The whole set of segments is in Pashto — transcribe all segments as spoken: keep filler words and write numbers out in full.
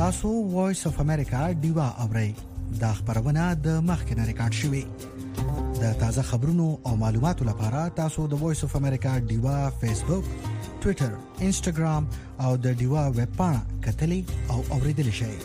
تاسو وایس اف امریکا دیوا اورئ دا خبرونه د مخکنه ریکارډ شوې د تازه خبرونو او معلوماتو لپاره تاسو د وایس اف امریکا دیوا فیسبوک ټوئیټر انسټاګرام او د دیوا ویب پاڼه کتلی او اوریدلی شئ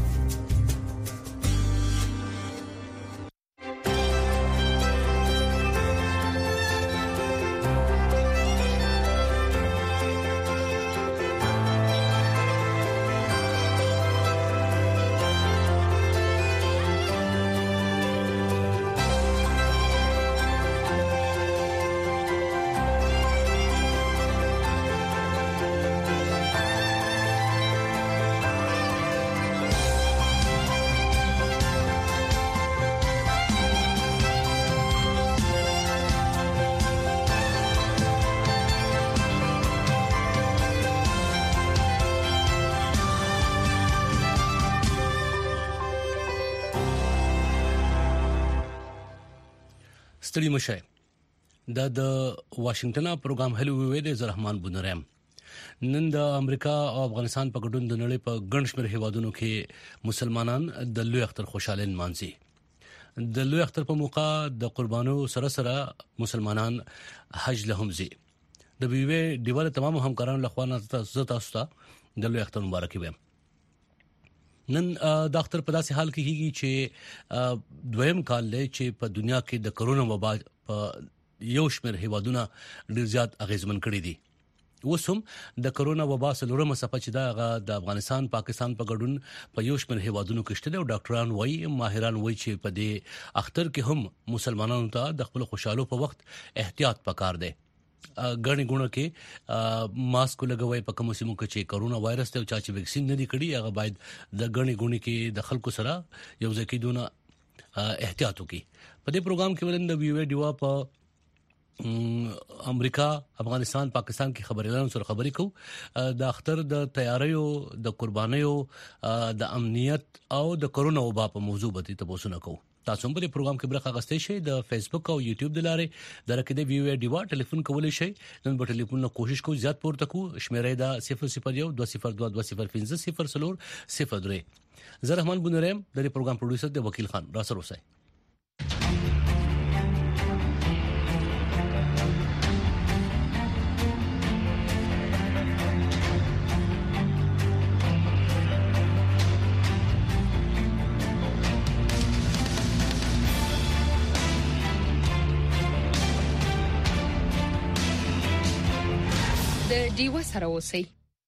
ستړي مشه دا د واشنگټن پروګرام هلو وی د رحمان بونرم نن د امریکا او افغانستان په ګډون د نړۍ په ګڼ شمېر هیوادونو کې مسلمانان د لوی اختر خوشاله مانځي د لوی اختر په موقع د قربانو سره سره مسلمانان حج لهم زی د بیوی دیواله تمام همکارانو لخوا تاسو ته د لوی اختر مبارکي وایم نن د اختر په داسې حال کې هیږي چې دویم کال دی چې په دنیا کې د کرونا وبا په یو شمېر هیوادونه ډېر زیات اغیزمن کړي دي اوس هم د کرونا وبا سلورمه څپه چې دا د افغانستان پاکستان په ګډون په یو شمېر هیوادونو کې شته او ډاکټران وایي ماهران وایي چې په دې اختر کې هم مسلمانانو ته د خپل خوشحالو په وخت احتیاط پکار دی غړي ګونو کې ماسک لګوي په کوم سیمو کې چې کرونا وایرس ته چا چې ویکسین نه دی کړی هغه باید د غړي ګونو کې د خلکو سره یو ځکه دونه احتیاط وکړي په دې پروګرام کې ولند ویو دیوا په امریکا افغانستان پاکستان کې خبريالانو سره خبرې کوو د اختر د تیاریو د قربانیو د امنیت او د کرونا وبا په موضوع باندې تاسو نه کوو تاسو هم په پروګرام کې برخه غستې شئ د فیسبوک او یوټیوب د لارې درکې د ویو دیوا ټلیفون کولای شئ نن په ټلیفون نه کوشش کوو زیات پورته کو شمیرې دا صفر صفر یو دوه صفر دوه دوه صفر پنځه صفر صفر صفر درې زه رحمان بونرم د پروګرام پروډوسر د وکیل خان را سره اوسئ دیوا سره اوسئ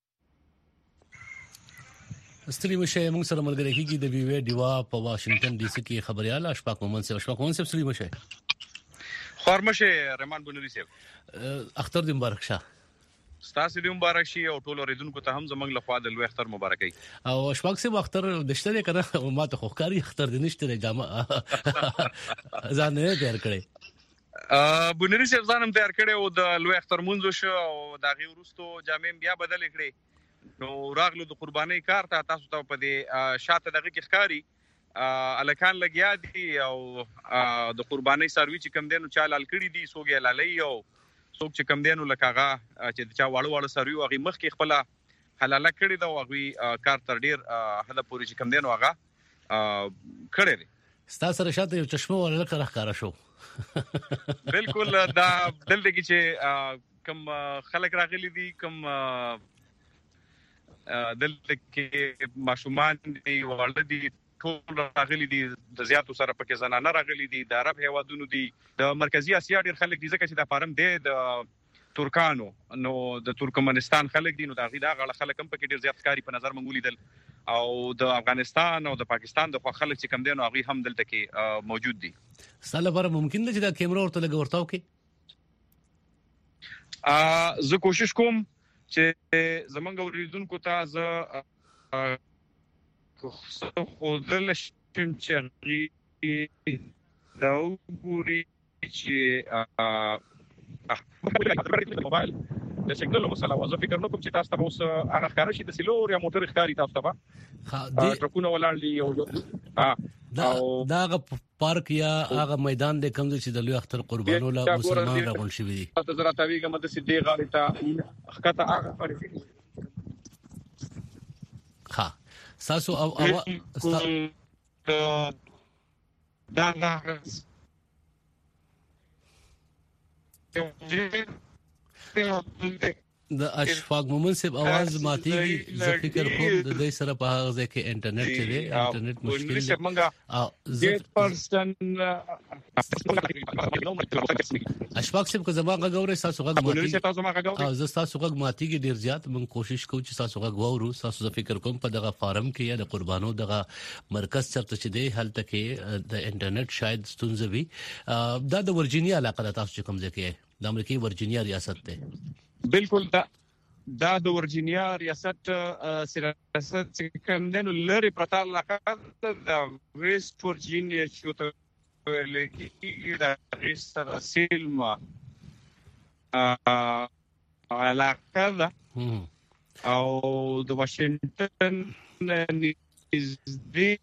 ستړي مشه موږ سره ملګری کیږي د ویو دیوا په واشنگټن ډي سي کې خبريال اشفاق مومن صاحب اشفاق مومن صاحب ستړي مشه خورمشه رحمان بونری صاحب اختر دې مبارک شه ستاسو دې مبارک شي او ټول اوریدونکو ته هم زمنګ لخوا د لوی اختر مبارکي او اشفاق صاحب اختر دشته کنه ما ته خوخاري اختر دې نشته جامه ځان نه تیار کړی ا بونری صاحب ځانم تیار کړی او د لوی اختر مونږ شو او دا غي ورستو جامې بیا بدل کړې نو راغلو د قرباني کار ته تاسو ته په دې شاته دغه کې ښکاری الکان لګیا دي او د قرباني سروي چې کم دینو چا لال کړی دي سوګي لالي او څوک چې کم دینو لکهغه چې چا واړو واړو سروي او غي مخ کې خپل حلاله کړی دا او غي کار تر ډیر هله پوری چې کم دینو هغه کړی دي ستاسو سره شاته یو چشمه ولا لکه راخاره شو بالکل دا دلته کې چې کم خلک راغلي دي کم دلته کې ماشومان دي ولر دي ټول راغلي دي د زیاتو سره پکې زنانه راغلي دي د عرب هیوادونو دي د مرکزی اسیا ډیر خلک دي ځکه چې د فارم دی د ترکانو نو د ترکمنستان خلک دي نو دا غي دا غړ خلک هم پکې ډیر زیات کاری په نظر منګولې دل او د افغانستان او د پاکستان د خو خلک چې کم دي نو هغه هم دلته کې موجود دي ساله بر ممکن ده چې دا کیمرا ورته لګ ورتاو کې ا زه کوشش کوم چې زمونږ اوریدونکو ته زه خو دل شم چې دا وګوري چې موبایل د سیګنال مسله وځه فکر نو کوم چې تاسو ته اوس هغه ښکار شي د سلور یا موټر ښکاری تاسو ته ټرکونه ولاړ دي او دا دا پارک یا هغه میدان د کوم چې د لوی اختر قربانو لا مسلمان راغون شي دي تاسو زرا تاویګه مده سي غاړه ته خطه هغه فرق ها تاسو او دا دا د اشفاق مومن صاحب आवाज ماتيږي زه فکر کوم د دې سره په هغه ځای کې انټرنیټ چې دی انټرنیټ مشکل دی او اشفاق صاحب که زما غوړې تاسو غږ ماتيږي او زه تاسو غږ ماتيږي ډیر زیات موږ کوشش کوو چې تاسو غږ وورو تاسو زه فکر کوم په دغه فارم کې یا د قربانو دغه مرکز چرته چې دی هلته کې د انټرنیټ شاید ستونزه وي دا د ورجینیا علاقه تاسو کوم ځای کې د امریکای ورجینیا ریاست ده بالکل دا دا د ورجینیا ریاست سیاست کوم دنو لری پتا لکه د ویست ورجینیا چې ته لکه دا ریسټر سیلما علاقه ده او د واشنگټن نږدې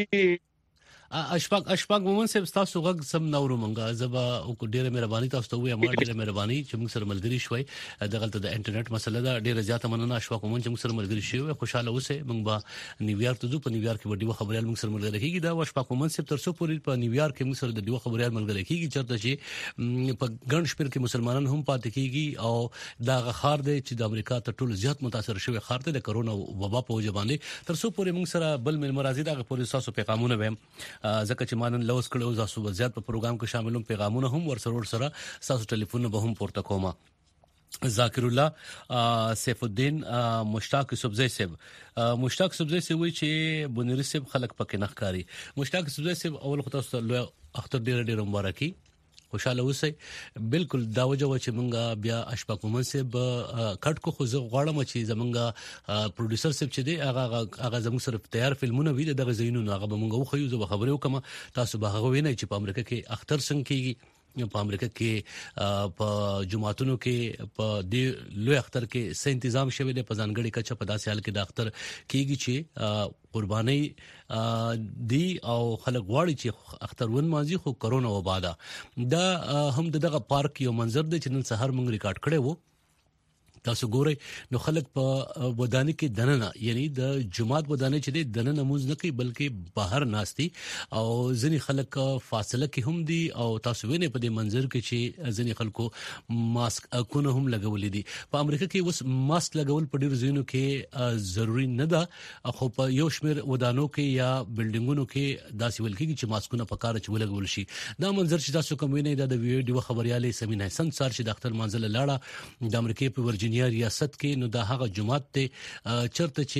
اشفاق اشفاق مومن صاحب تاسو غږ سم نورو مونږه زبا او ډیره مهرباني تاسو ته وې ما ډیره مهرباني چې موږ سره ملګری شوي دغه ته د انټرنیټ مسله دا ډیره زیاته مننه اشفاق مومن چې موږ سره ملګری شوي خوشاله اوسه موږ به نیویارک ته ځو په نیویارک کې وډیو خبريال موږ سره ملګری کیږي دا اشفاق مومن صاحب تر څو پورې په نیویارک کې موږ سره د ډیو خبريال ملګری کیږي چرته چې په ګڼ شمېر کې مسلمانان هم پاتې کیږي او دا غخار دی چې د امریکا ته ټول زیات متاثر شوی خار ته د کرونا وبا په وجه باندې تر څو پورې موږ سره بل مل مرাজি دا پورې تاسو پیغامونه ویم ځکه چې مان لوس کړو تاسو زیات په پروګرام کې شاملوم پیغامونه هم ورسره سره تاسو ټلیفون به هم پورته کومه ذاکر الله سیف الدین مشتاق سبزی صاحب مشتاق سبزی صاحب وی چې بنری صاحب خلق پکې نخکاری مشتاق سبزی صاحب اول خو تاسو له اختر ډیر ډیر مبارکي خوشاله اوسئ بالکل دا وجه و چې مونږه بیا اشفاق مومن صاحب کټ کو خو زه غواړم چې زمونږه پروډوسر صاحب چې دی هغه هغه زموږ سره تیار فلمونه وی دغه زینونو هغه به مونږ خو یو خبرې وکم تاسو به هغه وینئ چې په امریکا کې اختر څنګه کیږي په امریکا کې په جمعاتونو کې په دې لوی اختر کې څه تنظیم شوی دی په ځانګړي کچه په داسې حال کې د اختر کېږي چې قرباني دی او خلک غواړي چې اختر ون مانځي خو کرونا وبا ده دا هم دغه پارک یو منظر دی چې نن سهار موږ ریکارډ کړی وو تاسو ګورئ نو خلک په ودانۍ کې دننه یعنی د جمعات ودانۍ چې د دننه موز نه کوي بلکې بهر ناشتي او ځنی خلک فاصله کې هم دي او تاسو وینئ په دې منظر کې چې ځنی خلکو ماسک اکونه هم لګولې دي په امریکا کې اوس ماسک لګول په ډیر ځینو کې ضروری نه ده خو په یو شمېر ودانو کې یا بلډینګونو کې داسې ولکې چې ماسکونه په کار چې ولګول شي دا منظر چې تاسو کوم وینئ د ویډیو خبريالې سمین حسن سار چې د اختر منزل لاړه د امریکای په ورجینیا ریاست کې نو دا هغه جمعات ته چرته چې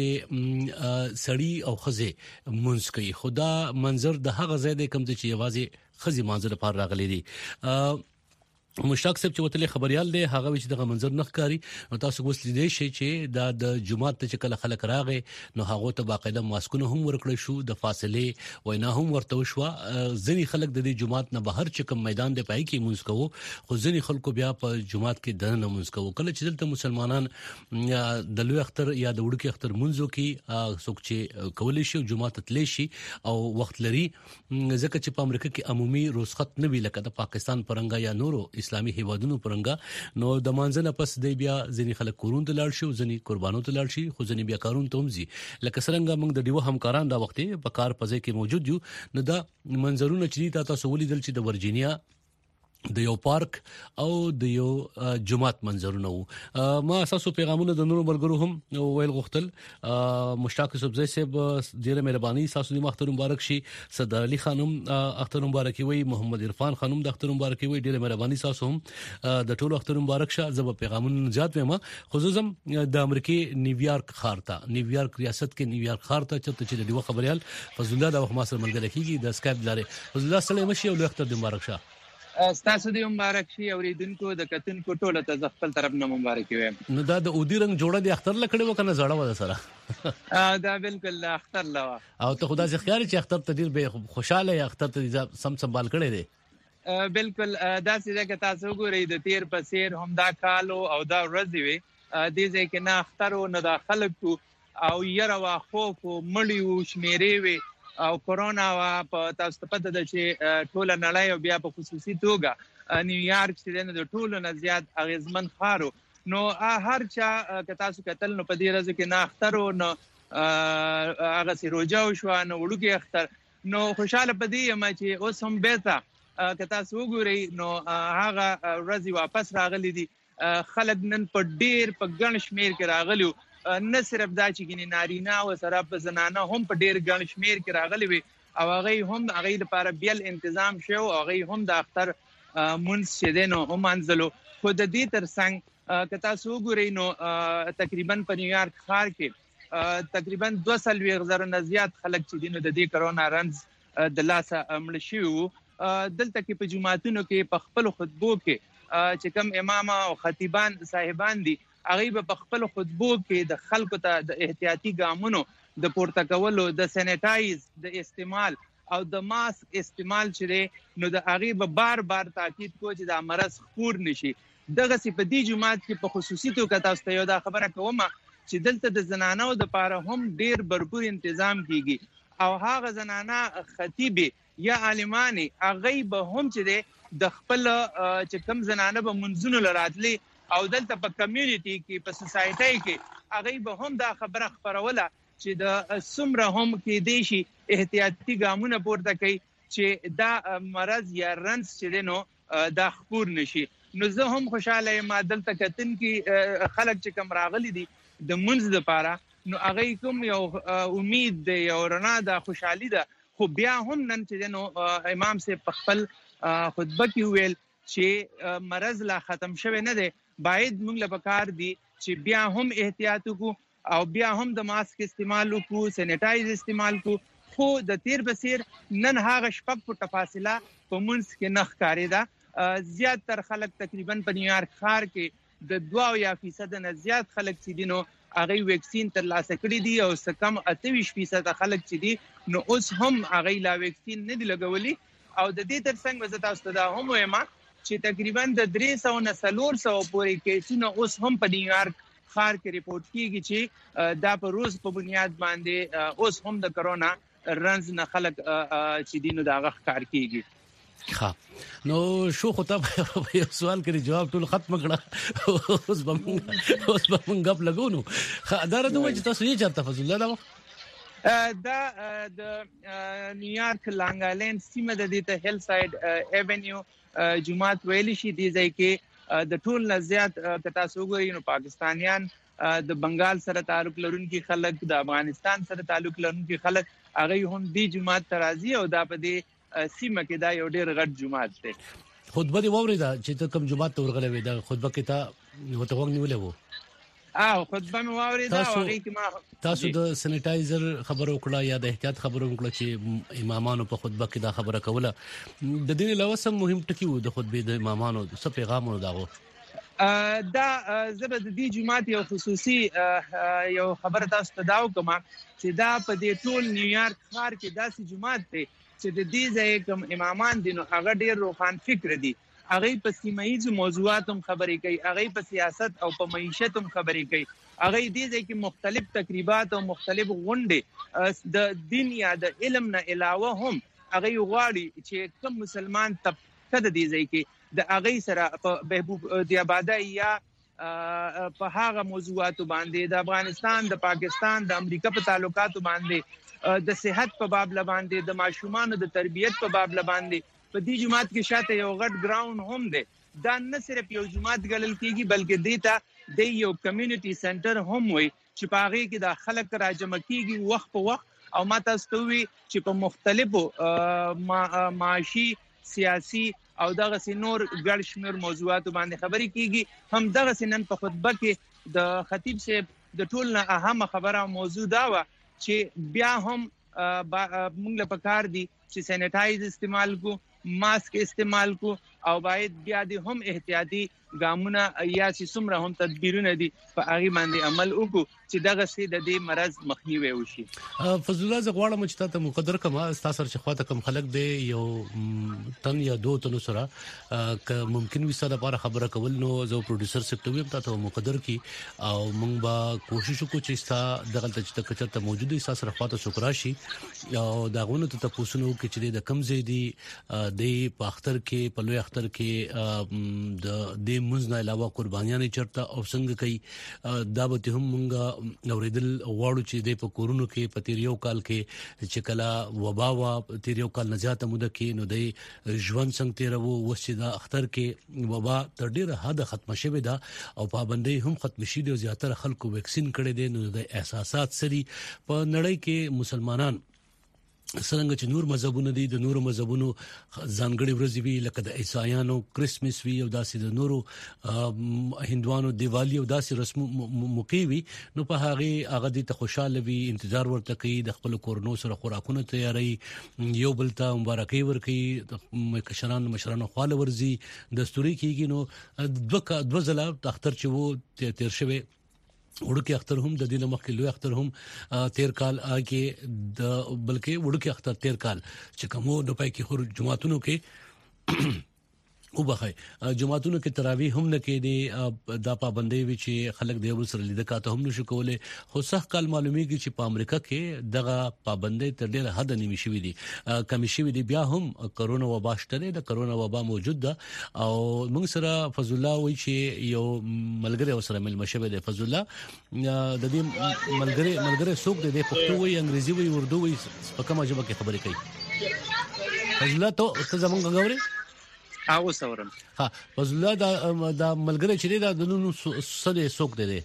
سړی او خزه مونږ کوي خدا منظر د هغه ځای د کم چې یوازې خزي منظر لپاره راغلي دي مشتاق صاحب چې وتلې خبريال دی هغه چې دغه منظر نخکاری نو تاسو اوس لیدئ شئ چې دا د جمعات ته چې کله خلک راغې نو هغه ته باقاعده ماسکونه هم ورکړل شو د فاصله وینا هم ورته شو ځینی خلک د دې جمعات نه بهر چې کوم میدان دی پای کې مونږ کوو خو ځینی خلکو بیا په جمعات کې دنه مونږ کوو کله چې دلته مسلمانان د لوی اختر یا د وړوکی اختر مونږو کې څوک چې کولی شي جمعات تللی شي او وخت لري ځکه چې په امریکا کې عمومي رخصت نه وی لکه د پاکستان پرنګا یا نورو اسلامي هیوادونو پرنګا نو د مانځنه پس دی بیا ځنی خلک کورون ته لاړ شي ځنی قربانو ته لاړ شي خو ځنی بیا کارون ته ومزي لکه څنګه موږ د دیو همکاران دا وخت په کار پځې کې موجود یو نو دا منظرونه چې تاسو ولیدل چې د ورجینیا د یو پارک او د یو جمعات منظرونه وو ما اساسو پیغامونه د نورو ملګرو هم ویل غوښتل مشتاق سبزی صاحب ډیره مهرباني تاسو د اختر مبارک شي صدر علي خانم اختر مبارک وي محمد عرفان خانم د اختر مبارک وي ډیره مهرباني تاسو هم د ټولو اختر مبارک شه زب پیغامونه زیات ویم خصوصا د امریکای نیویارک خارته نیویارک ریاست کې نیویارک خارته چې د دیو خبريال فضل الله د وخت ما سره ملګری کیږي د اسکایپ لاره فضل الله سلام شي او اختر مبارک شه ستاسو دې مبارک شي اوریدونکو د کتونکو ټوله ته خپل طرف نه مبارک وي نو دا د اودي رنگ جوړه د اختر لکړې وکنه زړه و سره دا بالکل اختر لا او ته خدا ځخ خیال چې اختر ته ډیر به خوشاله اختر ته سم سنبال کړي دي بالکل دا چې تاسو ګورئ د تیر په سیر هم دا کالو او دا ورځ وي دې ځکه نه اختر او نه داخله کو او یره واخو کو مړیو شمیرې وي او کرونا وا په تاسو ته پته ده چې ټول نړۍ او بیا په خصوصي توګه نیویارک چې د ټولو نه زیات اغیزمن ښار نو هر چا که تاسو کتل نو په دې ورځ کې نه اختر او نه هغه سي روجا شو نو وړوکی اختر نو خوشاله پدې یم چې اوس هم بیرته کتا سو ګوري نو هغه ورځي واپس راغلي دي خلک نن په ډیر په ګڼ شمیر کې راغلي نه صرف دا چې ګینه نارینه او سره په زنانه هم په ډیر ګڼ شمیر کې راغلي وي او هغه هم هغه لپاره بیل تنظیم شو او هغه هم د اختر مونږ چې دینو هم انځلو خو د دې ترڅنګ کتا سو ګوري نو تقریبا په نیویارک ښار کې تقریبا دوه سل زره نه زیات خلک چې دینو د دې کرونا رنز د لاسه مړ شي وو دلته کې په جماعتونو کې په خپل خطبو کې چې کوم امام او خطیبان صاحبان دي هغه په خپل خطبو کې د خلکو ته د احتیاطي ګامونو د پورته کولو د سینیټایز د استعمال او د ماسک استعمال چې نو د هغه به بار بار تاکید کو چې د مرض خور نشي دغه سي په دې جماعت کې په خصوصي توګه تاسو ته یو دا خبره کوم چې دلته د زنانو د پاره هم ډیر برپور تنظیم کیږي او هغه زنانه خطیبه یا عالمانه هغه به هم چې د خپل چې کم زنانه به منځونو لراتلي او دلته په کمیونټي کې په سوسایټي کې هغه به هم دا خبره خبروله چې د سمره هم کې دیشي احتیاطي ګامونه پورته کوي چې دا مرض یا رنس چې نو دا خپور نشي نو زه هم خوشاله یم دلته کتن کې خلک چې کم راغلي دي د منځ لپاره نو هغه کوم یو امید دی یو رڼا د خوشحالي ده خو بیا هم نن چې نو امام سے خپل خطبه کې ویل چې مرض لا ختم شوی نه دی باید موږ له پکار دي چې بیا هم احتیاط وکړو او بیا هم د ماسک استعمال وکړو سینیټایز استعمال وکړو خو د تیر بسیر نن هغه شپږ فوټه فاصله په منځ کې نه ښکاري ده زیات تر خلک تقریبا په نیویارک ښار کې د دوه یا فیصد نه زیات خلک چې دي نو هغه ویکسین تر لاسه کړی دي او څه کم اته ویشت فیصد خلک چې دي نو اوس هم هغه لا ویکسین نه دی لګولي او د دې ترڅنګ وزه تاسو ته هم وایم چې تقریبا د درې سوه نه څلور سوه پورې کیسونه اوس هم په نیویارک ښار کې ریپورت کیږي چې دا په روز په بنیاد باندې اوس هم د کرونا رنز نه خلک چې دي نو دا ښکار کیږي ها نو شو خو ته یو سوال کړي جواب ټول ختم کړه اوس به اوس به موږ غپ لګو نو دا راته وایي چې تاسو یې چرته فضل الله دا د نیویارک لانګ آیلند سیمه د دې ته هیل ساید ایونیو جماعت ویل شي دی ځای کې د ټول نه زیات کتا سوګوري نو پاکستانیان د بنگال سره تعلق لرونکي خلک د افغانستان سره تعلق لرونکي خلک هغه هم دی جماعت ترازی او دا په دې سیمه کې دا یو ډیر غټ جماعت دی خطبه دی ووريدا چې ته کوم جماعت ته ورغلې وې دا خطبه کې تا وته وګ نیولې وو او خطبه مې ووريدا او هغه کې ما تاسو د سینیټایزر خبرو کړه یا د احتیاط خبرو کړه چې امامانو په خطبه کې دا خبره کوله د دې علاوه سم مهم ټکی وو د خطبه د امامانو څه پیغامونه داغو دا زبر د دې جماعت یو خصوصي یو خبره تاسو ته داو کوم چې دا په دې ټول نیویارک ښار کې داسې جماعت دی چې د دې ځای کوم امامان دي نو هغه ډیر روحان فکر دي هغه په سیمایي موضوعات هم خبرې کوي هغه په سیاست او په معیشت هم خبرې کوي هغه دې ځای کې مختلف تقریبات او مختلف غونډې د دین یا د علم نه علاوه هم هغه غواړي چې کوم مسلمان طبقه د دې ځای کې د هغه سره په بهبود دی آبادی یا په هغه موضوعاتو باندې د افغانستان د پاکستان د امریکا په تعلقاتو باندې د صحت په باب لباندې د ماشومان د تربيت په باب لباندې په دې جماعت کې شاته یو غټ ګراوند هم دی دا نه صرف یو جماعت ګڼل کیږي بلکې دیتا د یو کمیونټي سنټر هم وي چې په هغه کې د خلک راجمع کیږي وخت په وخت او ماته استوي چې په مختلفو معاشي سیاسي او دغه سينور ګډ شمیر موضوعات باندې خبرې کیږي هم دغه سنن په خطبه کې د خطیب صاحب د ټول نه اهم خبره موضوع دا و چې بیا هم موږ له پکار دي چې سینیټایز استعمال کو ماسک استعمال کو او باید بیا دې هم احتیاطي ګامونه یا چې څومره هم تدبیرونه دي په هغه باندې عمل وکړو چې دغه سي د دې مرض مخنیوي وشي. فضل الله زغواړم چې تاسو مقدر کما تاسو سره خواته کم خلک دی یو تن یا دوه تنو سره ک ممکن وي سره لپاره خبره کول نو زو پروډوسر سکتوي تاسو مقدر کی او موږ با کوشش وکړو چې تاسو دغه چې کچته موجوده تاسو سره خواته شکراشي او داغونه ته تاسو نو کې چې د کم زیدي د په اختر کې په لوی اختر اختر کې د د منځ نه علاوه قربانیاں چرته او څنګه کوي دا به هم مونږه اوریدل غواړو چې د پکورونو کې پتیریو کال کې چې کلا وبا وا تیریو کال نجات موده کې نو د ژوند څنګه تیرو وسې دا اختر کې وبا تر ډیره حد ختم شوه دا او پابندۍ هم ختم شي دي او زیاتره خلکو ویکسین کړي دي نو د احساسات سری په نړۍ کې مسلمانان څنګه چې نور مذهبونه دي د نورو مذهبونو ځانګړي ورځې وی لکه د عیسایانو کرسمس وی او داسې د نورو هندوانو دیوالی او داسې رسم موقع وی نو په هغه هغه د خوشاله وی انتظار ورته کوي د خپل کورونو سره خوراکونه تیاری یو بل ته مبارکي ورکي د کشران مشرانو خواله ورزي دستوري کیږي نو دوه دوه ځله اختر چې وو تیر شوه وړوکی اختر هم د دینه مخکې لوی اختر هم تیر کال کې د بلکې وړوکی اختر تیر کال چې کومو د پای کې هر جمعاتونو کې او بخای جمعاتونو کې تراویح هم نه کې دي دا پابندۍ وی چې خلک دی ور سره لیدل کاته هم نشو کولای خو صح کال معلومیږي چې په امریکا کې دغه پابندۍ تر ډیره حد نیمه شوې دي کمی شوې دي بیا هم کرونا وبا شته د کرونا وبا موجود ده او موږ سره فضل الله وی چې یو ملګری سره مل مشبه دی فضل الله د دې ملګری ملګری څوک دی د پښتو وی انګریزي وی اردو وی په کومه ژبه کې خبرې کوي فضل الله ته زمونږ غوړي او سورم ها فضل الله دا دا ملګری چې دا د نو سره څوک دی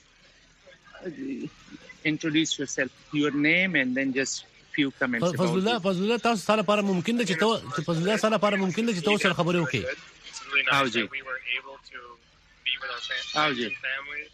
introduce yourself your name and then just few comments فضل الله فضل الله تاسو سره لپاره ممکن ده چې ته فضل الله سره لپاره ممکن ده چې تاسو سره خبرې وکړي او جی we were able to be with our family او جی family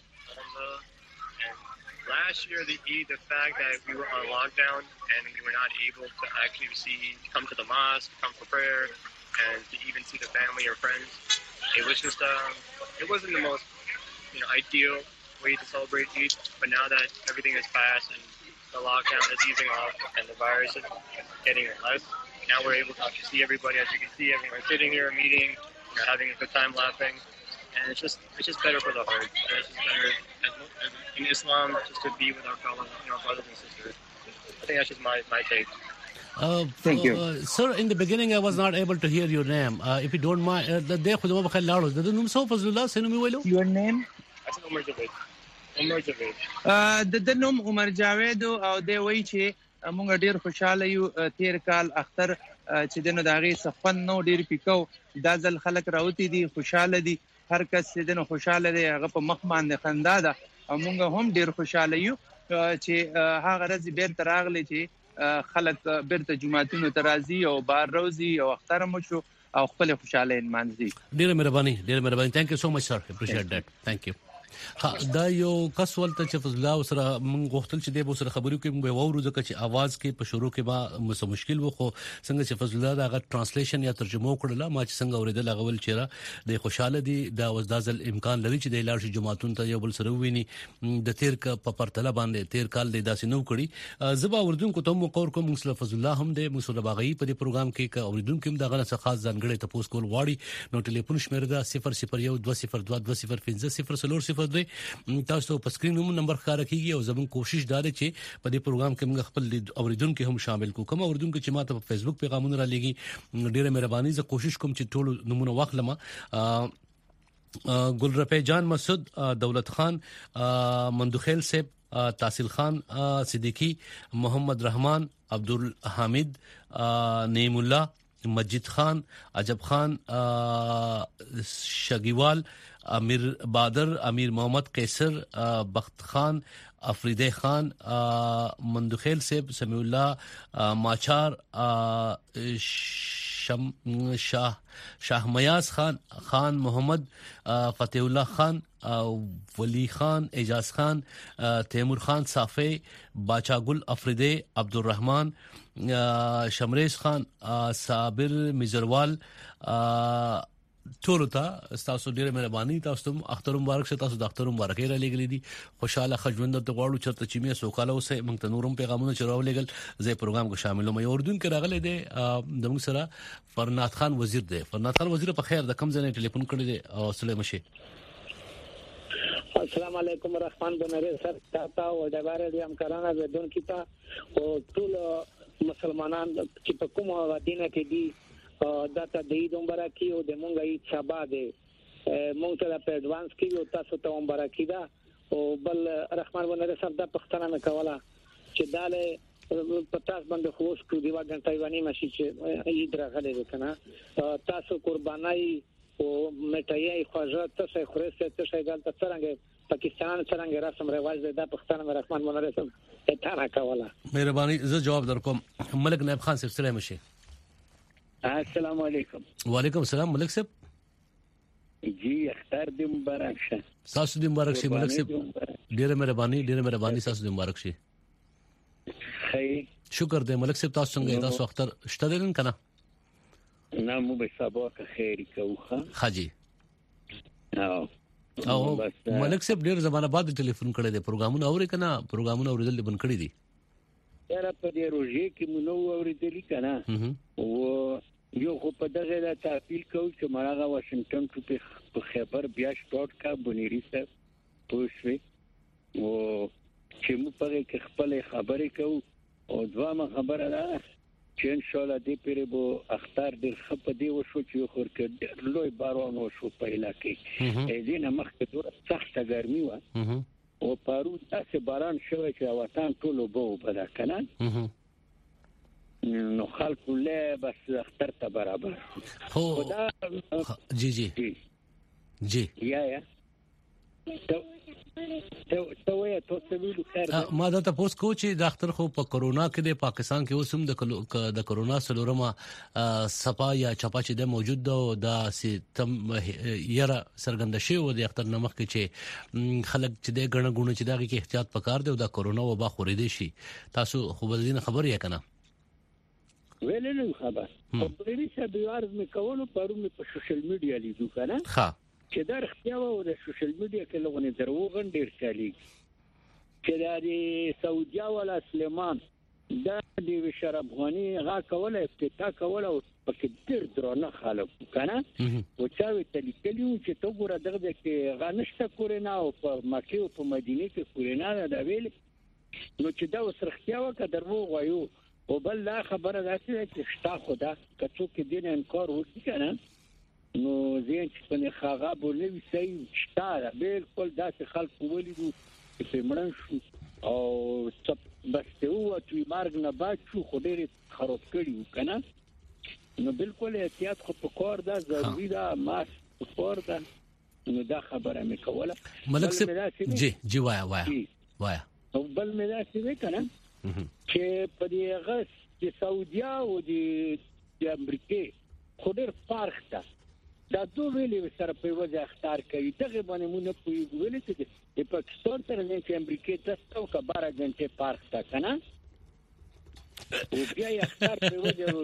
and last year the Eid the fact that we were on lockdown and we were not able to actually see come to the mosque come for prayer and to even see the family or friends. It was just, um, it wasn't the most, you know, ideal way to celebrate Eid. But now that everything is passed and the lockdown is easing off and the virus is getting less, now we're able to actually see everybody. As you can see, everyone sitting here, meeting, you know, having a good time, laughing, and it's just, it's just better for the heart. And it's just better as, as in Islam just to be with our fellow, you know, brothers and sisters. I think that's just my my take. Uh, Thank you. Uh, sir, in the beginning, I was not able to hear your name. Uh, if you don't mind, uh, the day khudama bakhair laro. The name so Fazlullah senumi welo. your name I said Umar Javed. Umar Javed. د د نوم عمر جاوید او د وای چې موږ ډیر خوشاله یو تیر کال اختر چې دنه داغي صفن نو ډیر پیکو د ځل خلک راوتی دي خوشاله دي هر کس چې دنه خوشاله دی هغه په مخ باندې خندا ده او موږ هم ډیر خوشاله یو چې هغه ورځ بیر تراغلی چې خلک بیرته جمعتونو ترازی او بار روزي او اختر مو شو او خپل خوشاله انمانځي ډیره مهرباني ډیره مهرباني thank you so much sir appreciate that thank you ها دا یو کس ولته چې فضل الله سره موږ غوښتل چې د به سره خبرو کې موږ وورو ځکه چې आवाज کې په شروع کې با مس مشکل و خو څنګه چې فضل الله دا ترانسلیشن یا ترجمه وکړه ما چې څنګه اوریدل غول چیرې د خوشاله دي دا وزدازل امکان لري چې د لارښ جماعتون ته یو بل سره وویني د تیر ک په پرتله باندې تیر کال د داسې نو کړی زبا اوردونکو ته مو قور کوم مسله فضل الله هم د مسله باغی په دې پروګرام کې ک اوریدونکو هم دا غنه خاص ځانګړي ته پوس کول غواړي نو ټلیفون شمیر دا صفر صفر یو دوه صفر دوه دوه صفر پنځه صفر صفر صفر دوه تاسو په سکرین هم نمبر ښکار کیږي او زمون کوشش دا لري چې په دې پروګرام کې موږ خپل اوریدونکو هم شامل کو کوم اوریدونکو چې ماته په فیسبوک پیغامونه را لګي ډیره مهرباني زه کوشش کوم چې ټول نمونه واخلم ګلرپه جان مسعود دولت خان مندوخیل صاحب تحصیل خان صدیقی محمد رحمان عبدالحمید نعیم الله مجید خان عجب خان شگیوال امیر بادر امیر محمد قیصر بخت خان افریده خان مندوخیل صاحب سمیع الله ماچار شم شاه شاه میاز خان خان محمد فتح الله خان ولی خان اعجاز خان تیمور خان صافی باچا گل افریده عبدالرحمن شمریز خان صابر مزروال ټول ته تاسو ډیره مهرباني تاسو ته اختر مبارک شه تاسو د اختر مبارکي را لګلې دي خوشاله خجوند ته غواړو چرته چې مې سوکاله اوسه موږ ته نورم پیغامونه چراو لګل زه پروګرام کو شامل یم اردن کې راغله دي د موږ سره فرنات خان وزیر دی فرنات خان وزیر په خیر د کم ځنه ټلیفون کړی دی او سلام شي السلام علیکم رحمان بنری سر تاسو او د بار دي همکارانه بدون کیتا او ټول مسلمانان چې په کومه دینه کې دي دا ته د عید مبارکي او د مونږ عید سبا دی مونږ ته په اډوانس کې او تاسو ته مبارکي ده او بل رحمان ونره صاحب د پښتنه نه کوله چې داله پتاس باندې خوښ کو دیوا غنټای ونی ماشي چې عید راغله کنه تاسو قربانای او مټایي خواجه تاسو خورسته تاسو ګالته څنګه پاکستان څنګه رسم رواج ده د پښتنه رحمان ونره صاحب ته نه کوله مهرباني زه جواب درکوم ملک نائب خان صاحب سلام شي السلام علیکم. وعلیکم السلام ملک صاحب جی اختر دې مبارک شه. تاسو دې مبارک شي ملک صاحب ډیره مهرباني ډیره مهرباني تاسو دې مبارک شي. خیر شکر دې ملک صاحب تاسو څنګه تاسو اختر شته دې کنه نه مو به سبا که خیر کوخه حاجی او او ملک صاحب ډیر زمانه بعد ټلیفون کړی دی پروګرامونه اوري کنه پروګرامونه اوریدل بن کړی دي یاره په دې روزي کې مونږ اوریدل کنه او یو خو په دغه د تعقیل کوي چې مراغه واشنگټن ټو په خبر بیا شپږ کا بنيري سره پوښوي او چې موږ په کې خپل خبرې کوو او دوامه خبره ده چې ان شاء الله دې پیره بو اختر د خپ دی وشو چې خور کې لوی بارون وشو په علاقې اې دې نه مخکې ډوره سخته ګرمي و او پارو تاسو باران شوی چې وطن ټولو بو بدا کنه نو خلکو له بس اختر ته برابر هو جی جی جی یا یا ته ته وې تاسو ویلو خیر ما دا تاسو کو چې د اختر خو په کورونا کې د پاکستان کې اوسم د د کورونا سلورما صفا یا چپا چې د موجود د سیستم یره سرګند شي او د اختر نمخ کې چې خلک چې د غړ غونو چې دغه کې احتیاط پکار دی او د کورونا وبا خوريدي شي تاسو خو بلدین خبر یې کنه ویل نه خبر په دې چې د یارز مې کولو پرونه په سوشل میډیا لیدو کنه ها چې دا اختیار او د سوشل میډیا کې لغونه دروغ ډیر چالي چې د سعودي ولا سليمان دا د شرابخاني غا کوله افتتاح کوله په کې ډیر درنه خلک کنه او چا وی تلیکلیو چې تو ګوره دغه کې غا نشته کورینا او په مکه او په مدینه کې کورینا دا ویل نو چې دا وسرختیا وکړه دروغ وایو او بل لا خبره ده چې شتا خدا کڅو کې دین انکار وکړي کنه نو زین چې په خاغه بولوي سي شتا بالکل داسې خلک ولیدو چې مړن شو او بس ته و چې مارګ نه بعد شو خو ډېر خراب کړي کنه نو بالکل احتیاط خو په کار ده ضروري ده ما په کار ده نو دا خبره مې کوله ملک صاحب جی جی وایا وایا وایا او بل مې دا څه کنه چې په دې غس د سعودي او د امریکای خو ډېر فرق ده دا دوه ویلې سره په وجه اختیار کوي دغه باندې مونږ په یو ویلې چې د پاکستان سره د امریکای تاسو کا بارہ غنټه فرق ده کنه او بیا یې اختیار په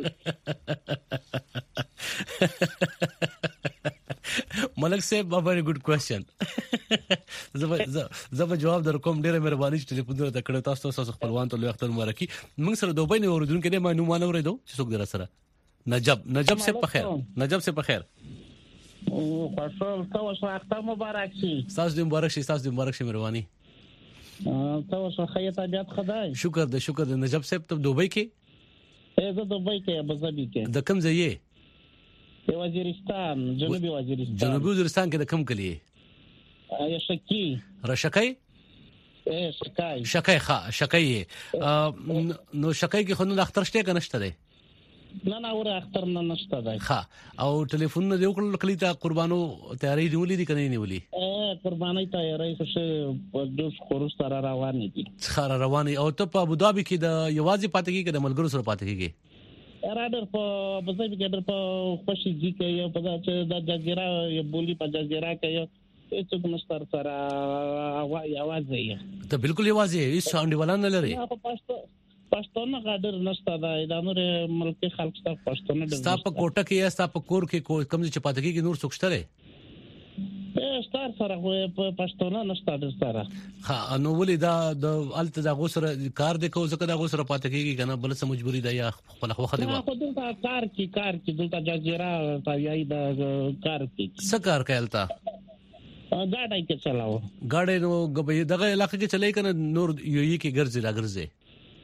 وجه ملک صاحب a very good question زه زه جواب درکوم ډیره مهرباني چې ټلیفون درته کړو تاسو تاسو خپلوان ته لوی اختر مبارکي موږ سره دوبۍ نه اوریدونکو دې ما نو مانو ورېدو چې څوک در سره نجب نجب سے په خیر نجب سے په خیر او خوشحال تاسو اختر مبارک شي تاسو دې مبارک شي تاسو دې مبارک شي مهرباني تاسو خیر طبيعت خدای شکر دې شکر دې نجب صاحب ته دوبۍ کې زه دوبۍ کې ابوظبي کې د کوم ځای د وزیرستان جنوبي وزیرستان جنوبي وزیرستان کې د کوم کلی یا شکی رشکای اے شکای شکای ښا شکای نو شکای کې خو نو اختر شته کنه شته نه نه ور اختر نه نشته ده ښا او ټلیفون نه یو کله کلی ته قربانو تیاری نیولې دي کنه نیولې ا قرباني تیاری څه په دوس خروج تر روان دي خار رواني او ته په ابوظبي کې د یوازې پاتې کې د ملګرو سره پاتې کې ارادر په ابوظبي کې در په خوشي دي کې یو په د جزیره یو بولی په جزیره کې یو څه مستر سره اواز یې ته بالکل یوازې هیڅ ساوند ولان نه لري پښتون غاډر نشته دا د نور ملک خلک ستاسو پښتون د ستاسو په کوټه کې یا ستاسو په کور کې کوم چې پاتې کې نور څوک شته اے ستار سره په پښتون نشته در سره ها نو ولې دا د الته د غوسره کار د کو ځکه د غوسره پاتې کېږي کنه بل څه مجبوری ده یا خپل خو خدای خو دلته کار کی کار کی دلته جزیره پایای د کار کی څه کار کولتا ګاډی کې چلاو ګاډی نو دغه علاقې کې چلای کنه نور یو یې کې ګرځي لا ګرځي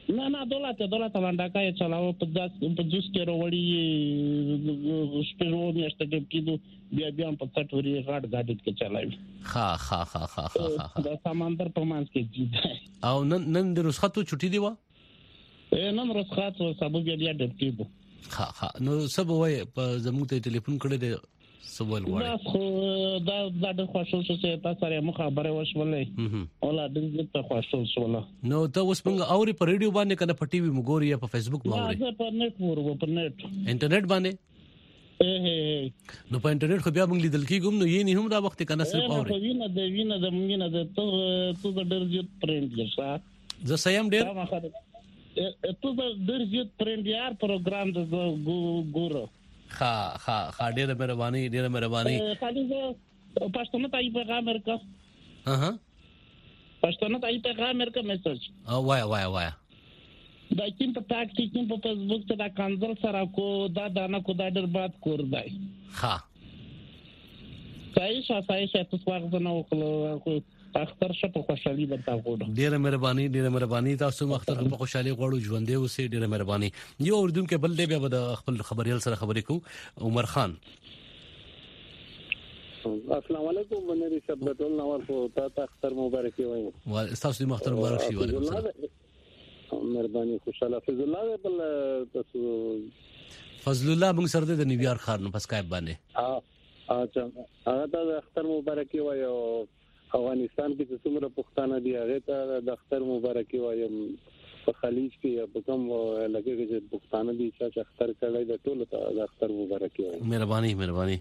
نه نه دولت دولت لنډکای چلاو په داس په جوس کې وروړي سپیرو میاشتې کې کېدو بیا بیا په څټوري غاټ غاټ کې چلاوي ها ها ها ها ها دا سمندر په مانس کې دي او نن نن د رخصتو چټي دی وا نن رخصت او سبب بیا ډېر کېدو ها ها نو سبا وای په زموږ ته ټلیفون کړی دی سوال غواړي دا خو دا د خوشو چې تاسو سره مخابره وشولې اولا د دې په خوشو شوله نو ته اوس موږ اوري په ریډیو باندې کنه په ټي وي مګوري یا په فیسبوک باندې نه په نت ورو په نت انټرنیټ باندې نو په انټرنیټ خو بیا موږ لیدل کیږم نو یې نه هم دا وخت کنه صرف اوري په وینه د وینه د موږ نه د ته ته د ډېر زیات پرنټ لرسا زه سیم ډېر ته د ډېر زیات پرنټ یار پروګرام د ګورو ها ها ها ډېر مهرباني ډېر مهرباني خالي زه پښتون ته ای پیغام ورکا ها ها پښتون ته ای پیغام ورکا میسج او وای وای وای دا کیم په تاک ټیکم په فیسبوک ته دا کانزل سره کو دا دانا کو دا ډېر بات کور دی ها صحیح صحیح تاسو واغ نه وکړو اختر شپه خوشحالي درته غوړم ډیره مهرباني ډیره مهرباني تاسو مختر په خوشحالي غوړو ژوندې اوسې ډیره مهرباني یو اردن کې بل دی بیا د خپل خبريال سره خبرې کو عمر خان السلام علیکم ونری شبتول نور کو تا اختر مبارک وي و تاسو مختر مبارک شي وعلیکم السلام مهرباني خوشاله فضل الله بل تاسو فضل الله موږ سره د نیویارک خار نو پس کایب باندې ها اچھا هغه د اختر مبارک وي او افغانستان کې څومره پښتانه دي هغه ته د اختر مبارکي وایم په خلیج کې په کوم لګي چې پښتانه دي چې اختر کړی د ټولو ته د اختر مبارکي وایم مهرباني مهرباني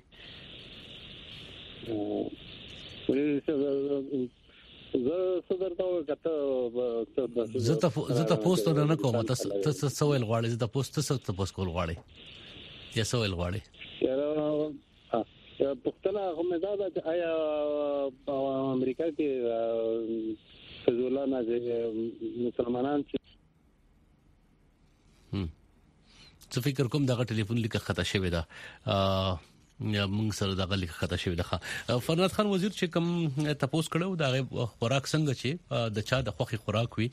زه صدرته کته زه ته زه ته پوسټ نه کوم تاسو تاسو سوال غواړئ زه ته پوسټ تاسو پوسټ کول غواړئ یا سوال غواړئ پښتنه هم دا د آیا امریکا کې فزولا نه مسلمانان چې څه فکر کوم دا ټلیفون لیک خطا شوی دا یا موږ سره دا لیک خطا شوی دا فرناد خان وزیر چې کوم تاسو کړو دا خوراک څنګه چې د چا د خوخي خوراک وي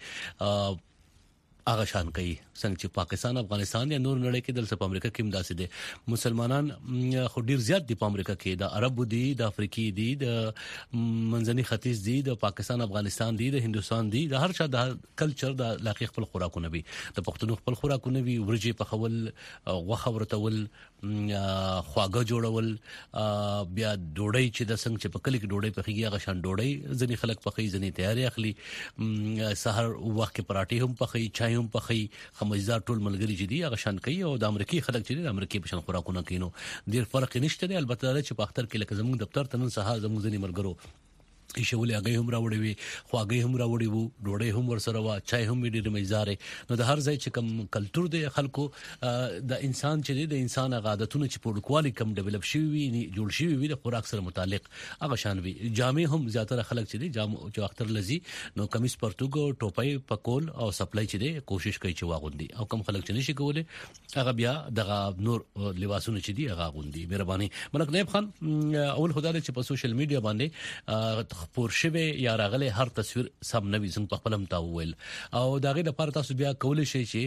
هغه شان کوي څنګه چې پاکستان افغانستان یا نور نړۍ کې د امریکا کې امداسي دي مسلمانان خو ډیر زیات دي په امریکا کې د عربو دي د افریقي دي د منځني ختیځ دي د پاکستان افغانستان دي د هندستان دي د هر چا د کلچر د لاقي خپل خوراکونه وي د پښتون خپل خوراکونه وي ورجې په خول غوخه ورتول خواګه جوړول بیا ډوډۍ چې د څنګه چې په کلی کې ډوډۍ پخېږي هغه شان ډوډۍ ځنې خلک پخې ځنې تیاری اخلي سحر وخت کې پراټې هم پخې چای هم پخې خمزدار ټول ملګری چې دي هغه شان کوي او د امریکای خلک چې د امریکای په شان خوراکونه کینو ډیر فرق نشته دی البته چې په اختر کې لکه زموږ دفتر تنن سهار زموږ ځنی ملګرو ایشولې هغه هم راوړې وي خواږه هم راوړې وو ډوډۍ هم ورسره وا چای هم ډېر مززار نو د هر ځای چې کم کلچر دی خلکو د انسان چې دی د انسان عادتونه چې په ډکوالي کم ډیولپ شي وي جوړ شي وي د خوراک سره متعلق هغه شان وي جامې هم زیاتره خلک چې دی جام چې اختر لذي نو کمیس پرتګ ټوپۍ پکول او سپلای چې دی کوشش کوي چې واغوندي او کم خلک چې نشي کوله هغه بیا دغه نور لباسونه چې دی هغه غوندي مهرباني ملک نیب خان اول خدای چې په سوشل میډیا باندې پور شوه یا راغله هر تصویر سم نوي څنګه په خپلم تا وویل او داغه لپاره تاسو بیا کولای شئ چې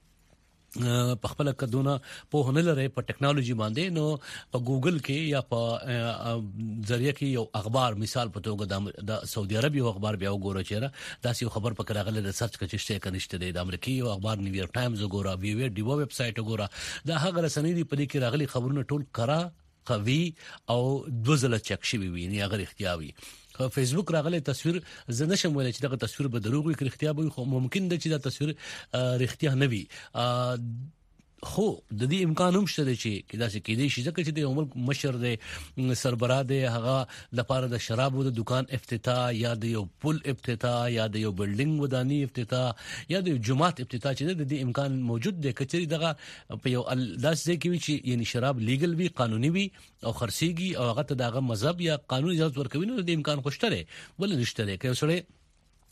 په خپل کډونه په هنلره په ټیکنالوژي باندې نو په ګوګل کې یا په ذریعہ کې یو اخبار مثال په توګه د سعودي عرب یو اخبار بیا وګورئ چې دا سی خبر په راغله ریسرچ کچشته کنيشته د امریکای یو اخبار نیویارک ټایمز وګورئ وی وی ډیو ویب سټ وګورئ دا هغه رسنۍ په دې کې راغلي خبرونه ټول کرا قوي او دوزله چک شي وي نه هغه اختیاري فیسبوک راغله تصویر زه نشم ویل چې دا تصویر به دروغ وي که اختیار وي خو ممکن ده چې دا تصویر اختیار نه وي خو د دې امکان هم شته چې کدا چې کېدې شي ځکه چې د عمر مشر دی سربراه دی هغه لپاره د شرابو د دکان افتتاح یا د یو پل افتتاح یا د یو بلډینګ ودانی افتتاح یا د جماعت افتتاح چې د دې امکان موجود دی کچري دغه په یو داس ځای کې وي چې یعنی شراب لیګل وي قانوني وي او خرسيږي او هغه ته دغه مذهب یا قانوني اجازه ورکوي نو د امکان خوشته دی ول نشته دی که سره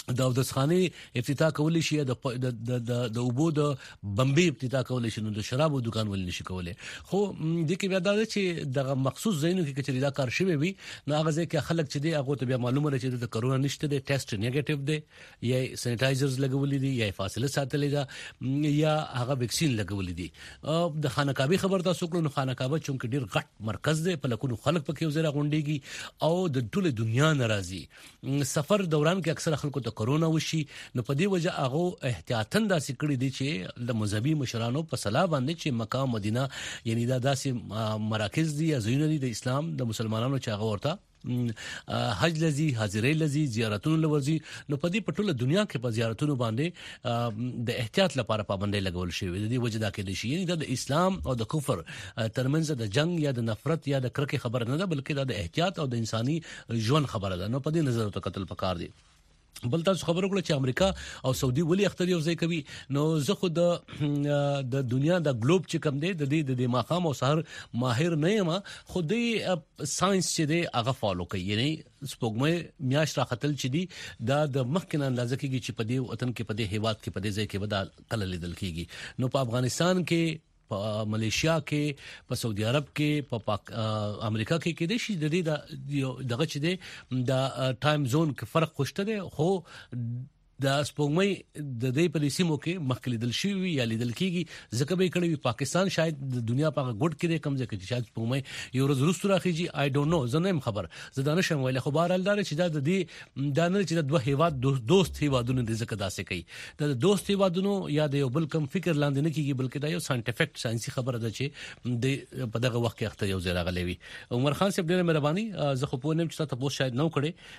د اودسخانه افتتاح کول شي د د د اوبو د بمبي افتتاح کول شي نو د شرابو دکان ول نشي کولای خو د کې بیا دا چې د مخصوص زینو کې چې دا کار شوی وي نو هغه ځکه خلک چې دی هغه ته بیا معلومه ده چې د کرونا نشته دی ټیسټ نیگیټیو دی یا سینیټایزرز لګولې دي یا فاصله ساتلې ده یا هغه ویکسین لګولې دي د خانقابه خبر تاسو کړو نو خانقابه چونکه ډیر غټ مرکز دی په لکونو خلک پکې وزره غونډيږي او د ټوله دنیا ناراضي سفر دوران کې اکثر خلکو کرونا وشي نو په دې وجه هغه احتیاطاً داسې کړی دي چې د مذهبي مشرانو په صلاح باندې چې مکه مدینه یعنی دا داسې مراکز دي یا ځایونه دي د اسلام د مسلمانانو چې هغه ورته حج لذي حاضرې لذي زیارتونو لورځي نو په دې پټوله دنیا کې په زیارتونو باندې د احتیاط لپاره پابندۍ لګول شوې د دې وجه دا کې دي شي یعنی د اسلام او د کفر ترمنځ د جنگ یا د نفرت یا د کرکې خبر نه ده بلکې د احتیاط او د انساني ژوند خبره ده نو په دې نظر ته قتل پکار دي بل تاسو خبرو کړل چې امریکا او سعودي ولي اختر یو ځای کوي نو زه خو د د دنیا د ګلوب چې کم دی د دې د ماقام او سحر ماهر نه یم خو د ساينس چې دی هغه فالو کوي یعنی سپوږمۍ میاش راختل چې دی دا د مخکنه اندازه کېږي چې په دې وطن کې په دې هیواد کې په دې ځای کې ودا کله لیدل کېږي نو په افغانستان کې په ملیشیا کې په سعودي عرب کې په امریکا کې کې د شي د دې دغه چې دی د ټایم زون کې فرق خوشته دی خو د سپوږمۍ د دې پالیسیمو کې مخکې لیدل شوی یا لیدل کېږي ځکه به کړي پاکستان شاید د دنیا په ګډ کې کم ځکه چې شاید سپوږمۍ یو ورځ وروسته راخیږي آی ډونټ نو زه نه خبر زه دا نشم ویل خو بهر حال دا چې دا د دې دا نه چې د دوه هیواد دوست هیوادونو د ځکه داسې کوي د دوست هیوادونو یا د یو بل کم فکر لاندې نه کیږي بلکې دا یو ساينټیفیک ساينسي خبره ده چې د په دغه وخت کې اخته یو ځای راغلی وي عمر خان صاحب ډېر مهرباني زه خو په نیم چې تاسو شاید نو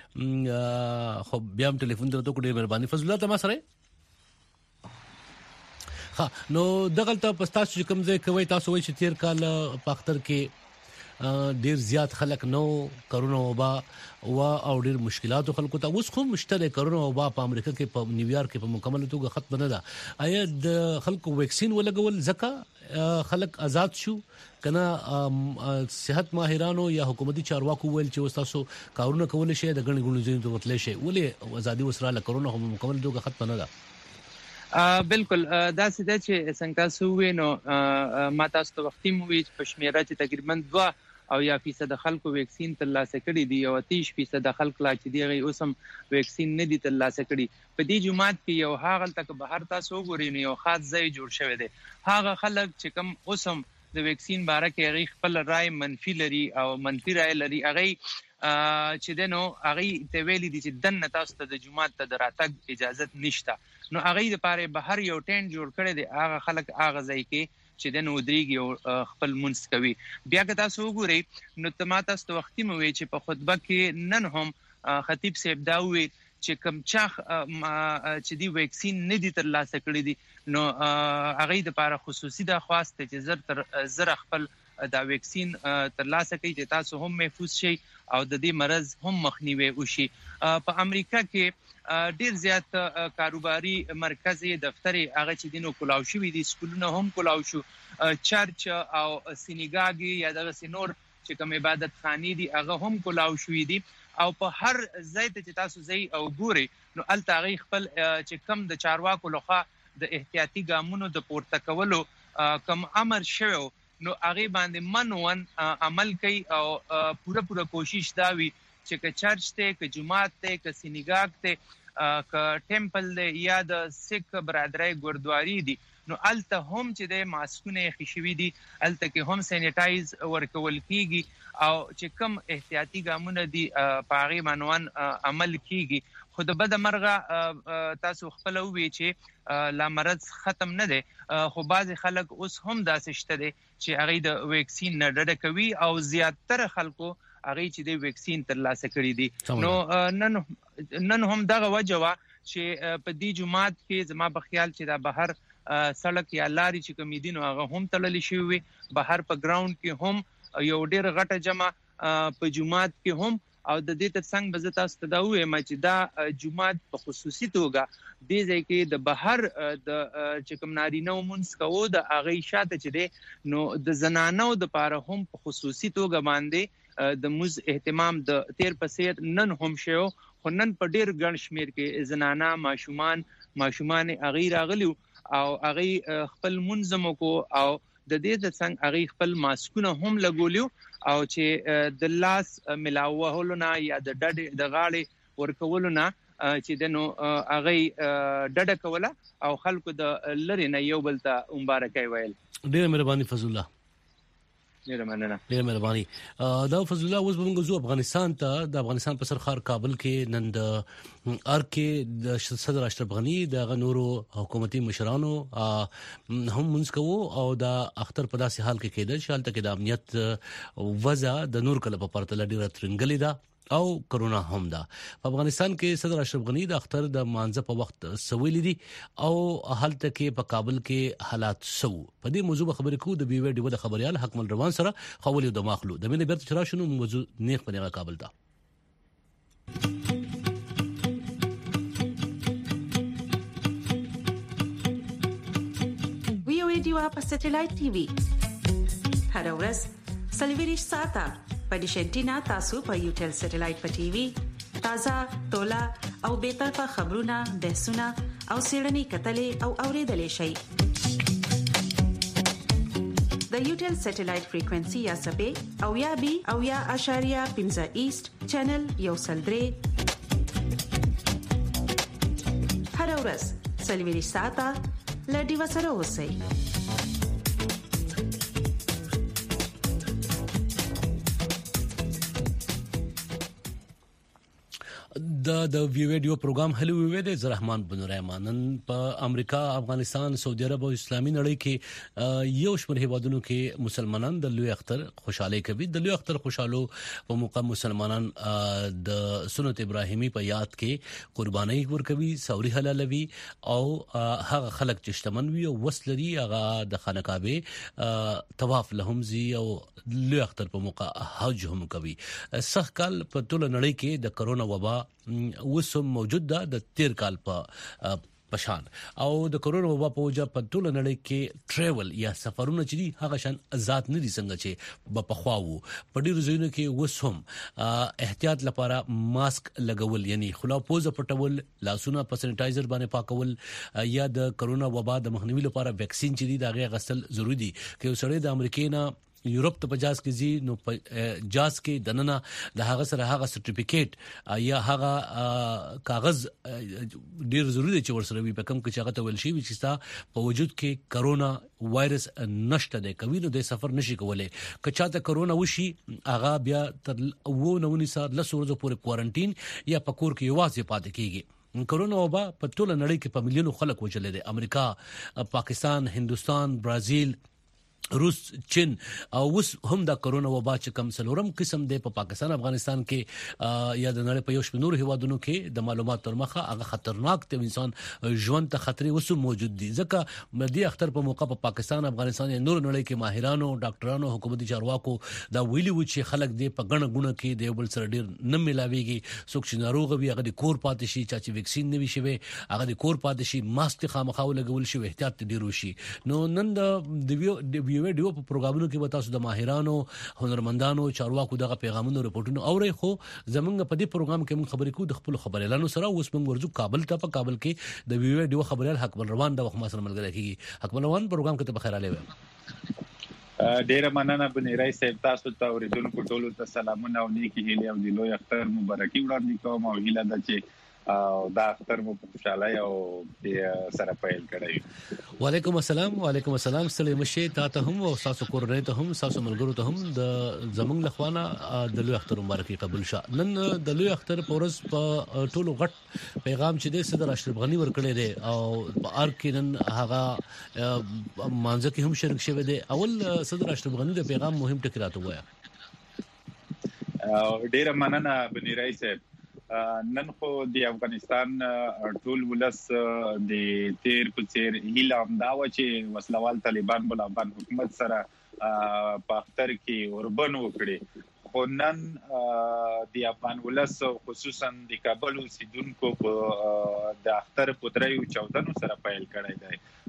کړي خو بیا هم ټلیفون درته کړی مهرباني فضل الله تما سره ها نو دغه ته پستاسو چې کوم ځای کوي تاسو وایي چې تیر کال په اختر کې ډیر زیات خلک نو کرونا وبا وا او ډیر مشکلات خلکو ته اوس خو مشترک کرونا وبا په امریکا کې په نیویارک کې په مکمل توګه ختم نه ده آیا د خلکو ویکسین ولګول ځکه خلک آزاد شو کنه صحت ماهرانو یا حکومتي چارواکو ویل چې تاسو کارونه کول شي د غني غونډو ځین ته وتلی شي ولې ازادي وسره کرونا هم مکمل توګه ختم نه ده بالکل دا سده چې څنګه تاسو وینو ما تاسو ته وختي مو وی په شمیره چې تقریبا دوه او یا فیصد خلکو ویکسین ترلاسه کړي دي او اتیش فیصد خلک لا چې دی اوسم ویکسین نه دي ترلاسه کړي په دې جماعت کې یو هاغه تک بهر تاسو وګورئ نو یو خاص ځای جوړ شوی دی هاغه خلک چې کم اوسم د ویکسین باره کې غي خپل رائے منفي لري او منفي رائے لري هغه چې دنو هغه ته ویلي دي چې دنه تاسو ته د جماعت ته دراتګ اجازه نشته نو هغه لپاره بهر یو ټینټ جوړ کړی دی هغه خلک هغه ځای کې چې د نو دريږي او خپل منځ کوي بیا که تاسو وګورئ نو تماته ست وختي مو وی چې په خطبه کې نن هم خطیب صاحب دا وی چې کم چاخ چې دی ویکسین نه دي ترلاسه کړی دي نو هغه د لپاره خصوصي د خواسته چې زر تر زر خپل دا ویکسین ترلاسه کوي چې تاسو هم محفوظ شئ او د دې مرض هم مخنیوي وشي په امریکا کې ډیر زیات کاروباري مرکزي دفتر هغه چې دینو کولاو شوی دي سکولونه هم کولاو شو چرچ او سینګاګي یا د سينور چې کوم عبادت خاني دي هغه هم کولاو شوی دي او په هر ځای ته چې تاسو ځای او ګوري نو التاغي خپل چې کم د چارواکو لخوا د احتیاطي ګامونو د پورته کولو کم امر شوی نو هغه باندې منون عمل کوي او پوره پوره کوشش دا وی چې ک چرچ ته ک جماعت ته ک سینګاګ ته ک ټیمپل دی یا د سکھ برادرای ګوردواری دی نو الته هم چې د ماسکونه خشوي دي الته کې هم سینیټایز ورکول کیږي او چې کم احتیاطي ګامونه دي پاغي منوان عمل کیږي خود بد مرغه تاسو خپل وی چې لا مرض ختم نه دي خو بعض خلک اوس هم داسې شته دي چې هغه د ویکسین نه ډډه کوي او زیاتره خلکو هغه چې د ویکسین ترلاسه کړی دي نو نن نن هم دغه وجوه چې په دې جماعت کې زما په خیال چې دا بهر سړک یا لاري چې کمیدینو هغه هم تړل شي وي بهر په ګراوند کې هم یو ډیر غټه جمع په جماعت کې هم او د دې ترڅنګ به تاسو ته دا وې ما چې دا جماعت په خصوصي توګه د ځای کې د بهر د چې کوم نارینه ومنس کوو د اغه شاته چې دی نو د زنانو د پاره هم په خصوصي توګه باندې د مز اهتمام د تیر پسې نن هم شو خو نن په ډیر ګڼ شمیر کې زنانه ماشومان ماشومان اغیر اغلیو او اغه خپل منظم کو او د دې د څنګه اغه خپل ماسکونه هم لګولیو او چې د لاس ملاوهلونه یا د ډډ د غاړې ورکولونه چې دنو اغه ډډه کوله او خلکو د لری نه یو بل ته مبارکي ویل. ډیر مهرباني فضل الله. ډیر مننه. ډیر مهرباني. دا فضل الله اوس موږ زو افغانستان ته د افغانستان په سرخار کابل کې نن د ار کې د صدر اشرف غنی د غنورو حکومتي مشرانو هم منځ کوو او د اختر په داسې حال کې کېدل چې حالت کې د امنیت وضع د نور کله په پرتله ډیره ترنګلې ده او کرونا هم ده. په افغانستان کې صدر اشرف غنی د اختر د مانځه په وخت سویل دي او حالت کې په کابل کې حالات سو. په دې موضوع خبرې کوو د بیو ډیو د خبريال حکمل روان سره خولي د ماخلو د مینه بیرته چرآ شنو موضوع نیخ پنیغه کابل ته. ویو ډیو په سټلایټ ټي وي هر ورځ سلویریش ساته په ډیشنټینا تاسو په یوټل سټلایټ په ټي وي تازه تولا او به طرفه خبرونه بحثونه او سیړنی کتلې او اوریدلې شي. د یوټل سټلایټ فریکوئنسي یا سبې او یا بي او یا اشاریه پنځه ایست چینل یو سلدري هر ورځ سلویریش ساته لډي وسره اوسئ. د د ویډیو پروګرام هلو وی د زرحمان بن رحمانن په امریکا افغانستان سعودي عرب او اسلامي نړۍ کې یو شمېر هیوادونو کې مسلمانان د لوی اختر خوشاله کوي. د لوی اختر خوشالو په موقع مسلمانان د سنت ابراهیمی په یاد کې قرباني ورکوي سوري حلالوي او هغه خلک چې شتمن وي او وسلري هغه د خانقاه طواف لهم زی او لوی اختر په موقع حج هم کوي. سخت کال په ټول نړۍ کې د کرونا وبا وسم موجود ده د تیر کال په پشان او د کرونا وبا په وجه په ټول نړۍ کې ټریول یا سفرونه چې دي هغه شان آزاد نه دي څنګه چې په خواو په ډیرو ځایونو کې وسم احتیاط لپاره ماسک لګول یعنی خلا پوز پټول لاسونه په سینټایزر باندې پاکول یا د کرونا وبا د مخنیوي لپاره ویکسین چې دي دا غي غسل ضروری دي چې وسړی د امریکا نه یورپ ته پجاز کې زی نو جاز کې دننه د هغه سره هغه سرټیفیکیټ یا هغه کاغذ ډیر ضروری دی چې ورسره وي په کوم کې چې هغه ته ول شي چې ستا په وجود کې کرونا وایرس نشته دی کوي نو د سفر نشي کولای. که چاته کرونا وشي هغه بیا تر وو نو نسا لسو ورځې پورې کوارنټین یا پکور کې یوازې پاتې کیږي. کرونا وبا په ټول نړۍ کې په ملیونو خلک وچلې دي. امریکا، پاکستان، هندستان، برازیل، روس، چین او اوس هم د کرونا وبا چې کم سلورم قسم دی په پاکستان افغانستان کې یا د نړۍ په یو شمېر نور هیوادونو کې د معلومات تر مخه هغه خطرناک ته انسان ژوند ته خطرې وسو موجود دي. ځکه مدي اختر په موقع په پاکستان افغانستان یا نور نړۍ کې ماهرانو ډاکټرانو حکومتي چارواکو دا ویلي و چې خلک دی په غنه غونه کې دی بل سره ډیر نه ملاويږي. څوک چې ناروغ وي هغه د کور پاتې شي چې ویکسین نه وي شوی هغه د کور پاتې شي ماسک خامخا لګول شي احتیاط ډیر وشي. نو نن د ویو ویډیو په پروګرامونو کې به تاسو د ماهرانو هنرمندانو چارواکو دغه پیغامونو رپورټونو اورئ. خو زمونږ په دې پروګرام کې موږ خبرې کوو د خپل خبريالانو سره. اوس موږ ورځو کابل ته. په کابل کې د ویډیو خبريال حکمل روان د وخت ما سره ملګری کیږي. حکمل روان پروګرام کې ته بخیر اله و ډیر مننه بنی رئیس صاحب تاسو ته اوریدونکو ټولو ته سلامونه او نیکی هیله او د لوی اختر مبارکي وړاندې کوم او هیله ده چې او دا اختر مو په خوشاله او سره پیل کړی. وعلیکم السلام. وعلیکم السلام. سلام مشه تاسو هم او تاسو کورنۍ ته هم تاسو ملګرو ته هم د زمنګ لخوانه د لوی اختر مبارکي قبول شه. نن د لوی اختر پورس په ټولو غټ پیغام چې د صدر اشرف غنی ورکړی دی او په ار کې نن هغه مانځه کې هم شریک شوی دی. اول صدر اشرف غنی د پیغام مهم ټکی راته وایا. ډیر مننه بنی رئیس صاحب. نن خو د افغانستان ټول ولس د تیر په تیر هیله امداو چې وسلوال طالبان بل افغان حکومت سره په اختر کې اوربن وکړي. خو نن د افغان ولس خصوصا د کابل اوسیدونکو په د اختر په دریو چودنو سره پیل کړی دی.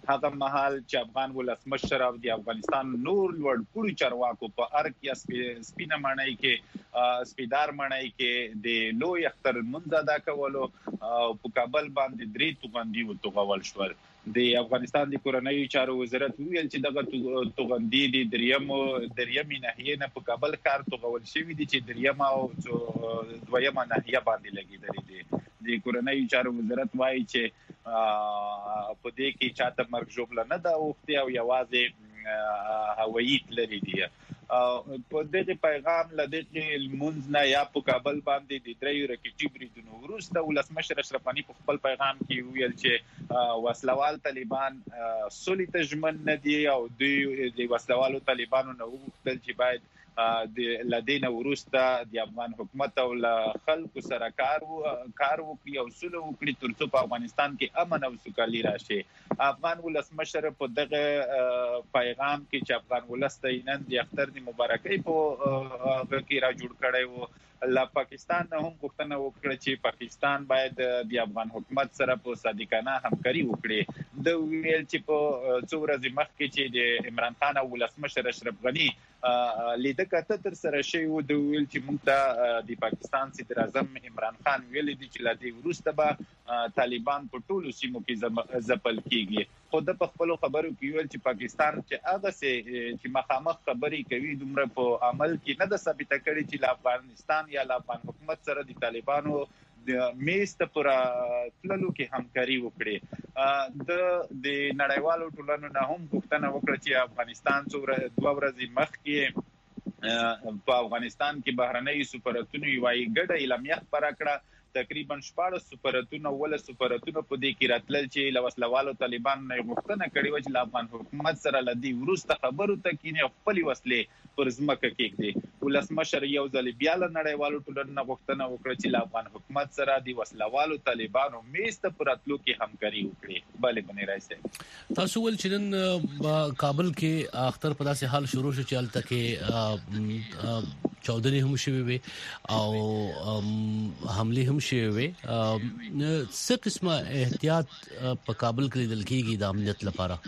هغه مهال چې افغان ولسمشر او د افغانستان نور لوړ پوړي چارواکو په ارګ کې سپینه معنی کې سپیدار معنی کې د لوی اختر منځ ادا کولو او په کابل باندې درې توغندي وتوغول شول. د افغانستان د کورنۍ چارو وزارت ویل چې دغه توغندي د دریم دریمې ناحیې نه په کابل کار توغول شوی دي چې دریم او دویمه ناحیه باندې لګیدلې دي. د کورنۍ چارو وزارت وایي چې په دې کې چاته مرګ جوړ نه دا وختي او یوازې هوایي لري دي. په دې پیغام لدې المنځ نه یا په کابل باندې د درې رکټي بریدونو وروسته ولسمشر اشرف غني په خپل پیغام کې ویل چې وسلوال طالبان سولې ته ژمن نه دي او دوی د وسلوالو طالبانو نه وغوښتل چې باید د لدین وروسته د افغان حکومت او خلکو سره کار کار وکړي او سولې وکړي ترڅو په افغانستان کې امن او سوکالي راشي. افغان ولسمشر په دغه پیغام کې چې افغان ولسته نن د اختر د مبارکۍ په هغه کې را جوړ کړی وو لا پاکستان نه هم غوښتنه وکړه چې پاکستان باید د افغان حکومت سره په صادقانه همکاري وکړي. د ویل چې په څو ورځې مخکې چې د عمران خان او ولسمشر اشرف غني لیده کته تر سره شوی و د ویل چې موږ ته د پاکستان صدر اعظم عمران خان ویل دي چې لدی وروسته به طالبان په ټولو سیمو کې ځپل کیږي. خو د خپل خبرو کې ویل چې پاکستان چې هغه چې مخامخ خبرې کوي دومره په عمل کې نه د ثابت کړي چې افغانستان یا افغان حکومت سره د طالبانو د میسته پر تللو کې همکاري وکړي. د د نړیوالو ټولنو نه هم غوښتنه وکړه چې افغانستان څو دوه ورځې مخکې په افغانستان کې بهرنۍ سفارتونو یو ګډه اعلامیه خپره کړه. تقریبا شپږ سفارتونه ول سفارتونه په دې کې راتلل چې لوسلوالو طالبان نه غوښتنه کړې و چې افغان حکومت سره لدی ورسته خبرو ته کینې خپل وسلې پر ځمکه کېږي. ولسمشر یو ځل بیا له نړیوالو ټولنو نه غوښتنه وکړه چې افغان حکومت سره د وسلوالو طالبانو میسته پر اتلو کې همکاري وکړي. بلې بنې راځي تاسو ول چې نن کابل کې اختر په داسې حال شروع شو چې الته کې چودنې هم شوي وي او حمله هم شوي وي. څه قسمه احتیاط په کابل کې لیدل کېږي د امنیت لپاره؟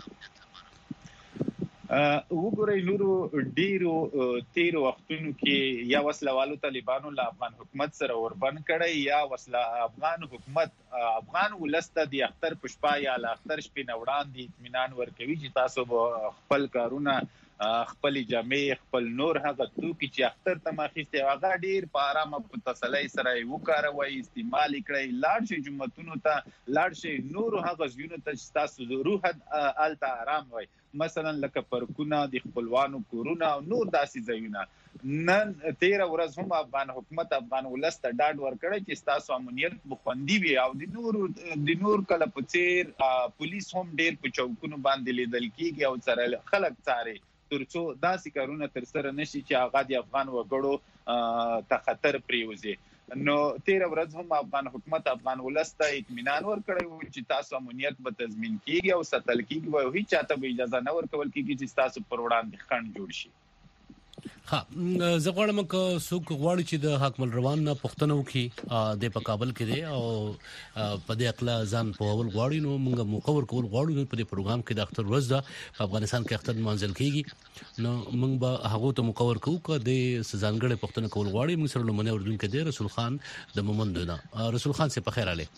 وګورئ نورو ډیرو تیرو وختونو کې یا وسلوالو طالبانو له افغان حکومت سره وربند کړی یا وسله افغان حکومت افغان ولسته د اختر پښپا یا له اختر شپې نه وړاندې اطمینان ورکوي چې تاسو خپل کارونه خپل جامع خپل نور هغه توکي چې اختر ته مخېسته هغه ډیر په آرامه په تسلی سره وکاروي استعمال کړئ. لاړ شي جمعتونو ته لاړ شي نور هغه ځینو ته تاسو روح الته آرام وي مثلا لکه پرکونه د خپلوانو کورونه او نور داسې ځایونه. نن تیر ورځ هم افغان حکومت افغان ولست ډاډ ورکړی چې تاسو امنیت بخوندي وي او د نور د نور کله په چیر پولیس هم ډیر په چوکونو باندې لیدل کیږي او سره خلک څاري ترڅو داسې کارونه تر سره نشي چې هغه د افغان وګړو ته خطر پریوزي. نو تیر ورځ هم افغان حکومت افغان ولست اطمینان ورکړی و چې تاسو امنیت به تضمین کیږي او ساتل کیږي او هیڅ چاته به اجازه نه ورکول کیږي چې تاسو پر وړاندې خنډ جوړ شي. ها زه غواړم چې څوک غواړي چې د حاکم الروان نه پښتنه وکړي د په کابل کې دی او په دې اقلا ځان په اول غواړي نو موږ مقور کول غواړو په دې پروګرام کې د اختر ورځ ده په افغانستان کې اختر منځل کیږي نو موږ به هغه ته مقور کوو چې د ځانګړي پښتنه کول غواړي. موږ سره لمنه اردن کې دی رسول خان د مومند نه. رسول خان سے په خیر علي.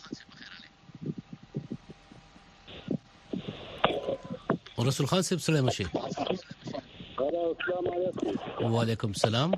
رسول خان صاحب سلام شي. السلام علیکم. وعلیکم السلام.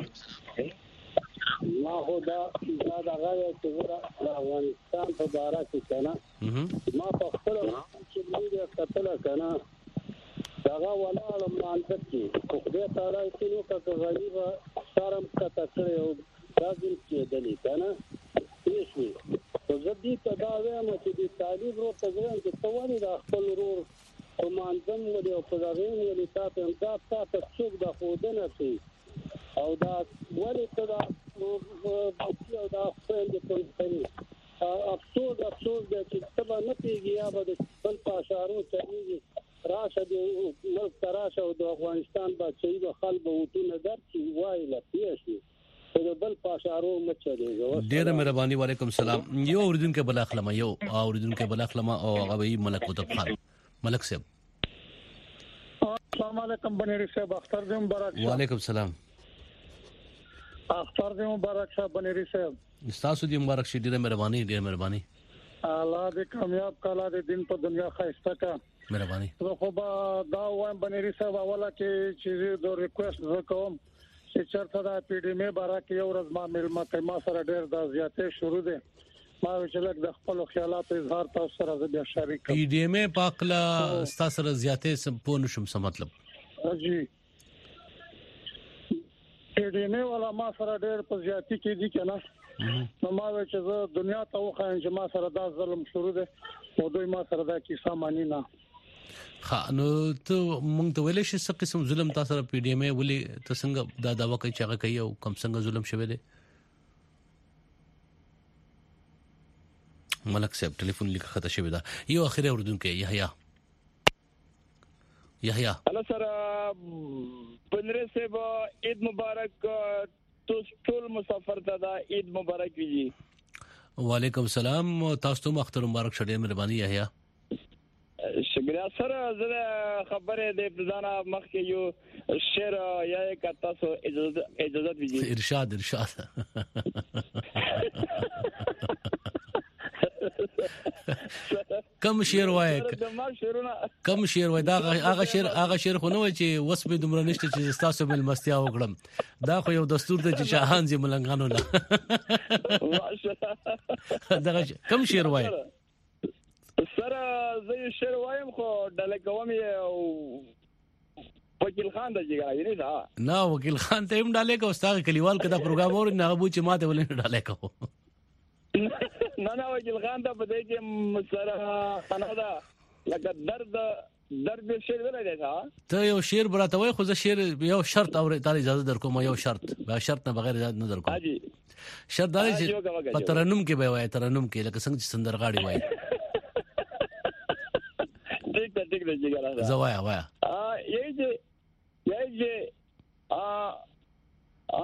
ما هو دا دا غاړه چې ورا افغانستان په بارا کې کنه ما په خپل چې موږ کتل کنه دا ولا مانځ کې خو دې تعالی چې نو کا غریبه شرم کته کړو راځي چې دلی کنه هیڅ په ځدی ته دا وایم چې د طالب ورو ته ځم چې تواني د خپل ورو او مانځم ولې او په دغه ولې تاسو هم دا تاسو څوک د خودنه کوي او دا ولې ته دا او دا خپل د کوي افسوس افسوس د چې تبا نه پیږي یا به بل پاشارو چېږي راشه د ملک تراشه او د افغانستان بچي د خلک وټونه درچی وای لا پیښي په بل پاشارو مچړي. ډیره مهرباني. وعلیکم السلام. یو اوردونکو بل اخلم یو اوردونکو بل اخلم او غوي ملک قطب خان. ملک صاحب السلام علیکم بنيري صاحب اختر دې مبارک شه. وعلیکم السلام اختر دې مبارک شه بنيري صاحب. تاسو دې مبارک شه. ډیره مهرباني ډیره مهرباني. الله دې کامیاب کړه دې دین په دنیا خاصه کا. مهرباني. زه خو به دا وایم بنيري صاحب اوله کې چې د ریکوست وکوم چې چرته دا پی ډی ام بارا کې یو ورځ ما مل ما ما سره ډېر د زیاتې شروع دي. ما چې لږ د خپل خیالات اظهار تاسو سره زه شریک کوم. پی ډی ام پاکلا تاسو سره زیاتې سمپون شم څه مطلب؟ جی پی ډی ام ولا ما سره ډېر په زیاتې کې دي کنه. نو ما چې زه دنیا ته وخایم چې ما سره دا ظلم شروع دي او دوی ما سره دا کیسه مانی نه. خا نو ته مونږ ته ویلې شي څه قسم ظلم تاسو سره پی ډی ام ولې ته څنګه دا داوا کوي چې هغه کوي او کم څنګه ظلم شوی دی؟ ملک صاحب ټلیفون لیک خطا شوی دا. یو اخیری اوردونکو یحیی یحیی هلو سر بنری صاحب عید مبارک تو ټول مسافر ته دا عید مبارک وی. وعلیکم السلام تاسو ته اختر مبارک شه. مهرباني یحیی. شکریہ سر. زه خبره د ابتدانا مخ کې یو شعر یا یک تاسو اجازه اجازه دیجیے. ارشاد ارشاد. کم شعر وای کم شعر وای دا هغه شعر هغه شعر خو نه وای چې وس به دومره نشته چې تاسو مل مستیا وکړم. دا خو یو دستور دی چې شاهان زی ملنګانو نه. ماشاءالله. دا کم شعر وای سر زه یو شعر وایم خو ډله کوم یو وکیل خان د جګړه یې نه دا نه وکیل خان ته هم ډاله کو استاد کلیوال کدا پروګرام اور نه ابو چې ماته ولې ډاله کو. نه نه وکیل خان ته په دې کې سره خندا لکه درد درد شعر ولې دا ته یو شعر براته وای خو زه شعر یو شرط اور تعالی اجازه درکوم یو شرط با شرط نه بغیر اجازه نه درکوم. حاجی شرط دا چې په ترنم کې به وای ترنم کې لکه څنګه چې سندرغاړي وای. ٹھیک ہے ٹھیک ہے جګړه زوایا وایا ا یی چې یی چې ا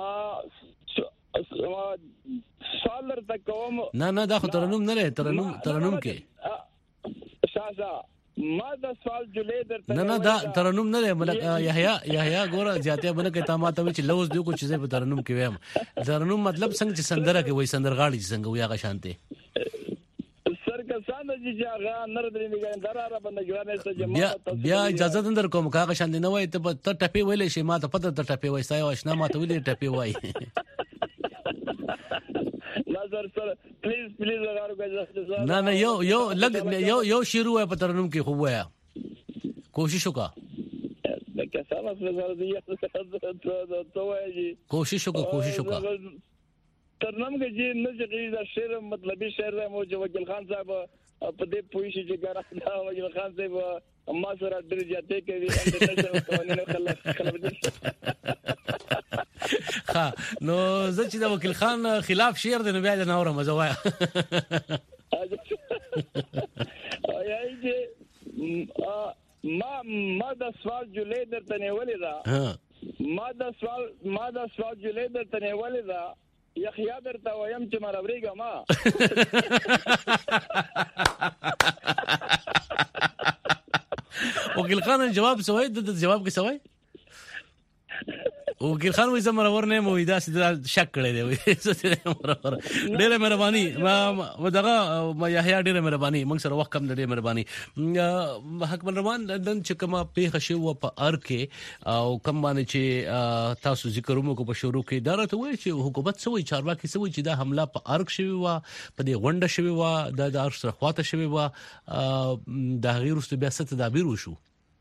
ا سالر تکوم نه نه دا خو ترنم نه لري ترنم ترنم کې شاشا ما دا سوال جولې درته نه نه دا ترنم نه لري ملک یحیی یحیی ګوره زیاته بنه کې تاماته چې لوز دیو کو چیزې په ترنم کې ویم. ترنم مطلب څنګه چې سندره کې وای سندرغاړي څنګه وي هغه شانته کسان چې هغه نر درې میګان دراره باندې ګرانه ته بیا بیا اجازه اندر کوم کاغه شاند نه وای ته ته ټپی ویلې شي ما ته پته ته ټپی وای سایو آشنا ما ته ویلې ټپی وای. نظر سره پلیز پلیز غواړم اجازه. نه نه یو یو لګ یو یو شروع ہے پترنم کې خو وایا کوشش وکا لکه سلام سره دی ته وایي کوشش وکا کوشش وکا ترنم کې چې نه چې دا شعر مطلبي شعر مو جو وکیل خان صاحب په دې پوښتنه چې ګرځا دا وکیل خان صاحب ما سره ډېر جاته کوي انټرنیشنل قوانینو خلاف ها نو زه چې د وکیل خان خلاف شعر د نبی نه اورم زوایا. یای چې ما ما د سوال جولې درته نیولې ده ما د سوال ما د سوال جولې درته نیولې ده یحیی درته وایم چې مرابریګه ما وکیل خان جواب سوای د جواب کې سوای وکیل خان وې زمرور نه مو دا سید شک کړی دی وې مرور ډېر مهرباني ما دغه ما یحیی ډېر مهرباني موږ سره وخت کم ډېر مهرباني حکم روان دن چې کما په خشو په ار کې او کم باندې چې تاسو ذکر مو کو په شروع کې اداره ته وای چې حکومت سوي چارواکي سوي چې دا حمله په ارک شوی و په دې غونډه شوی و د ارک سره خواته شوی و د غیر است بیا ست تدابیر وشو.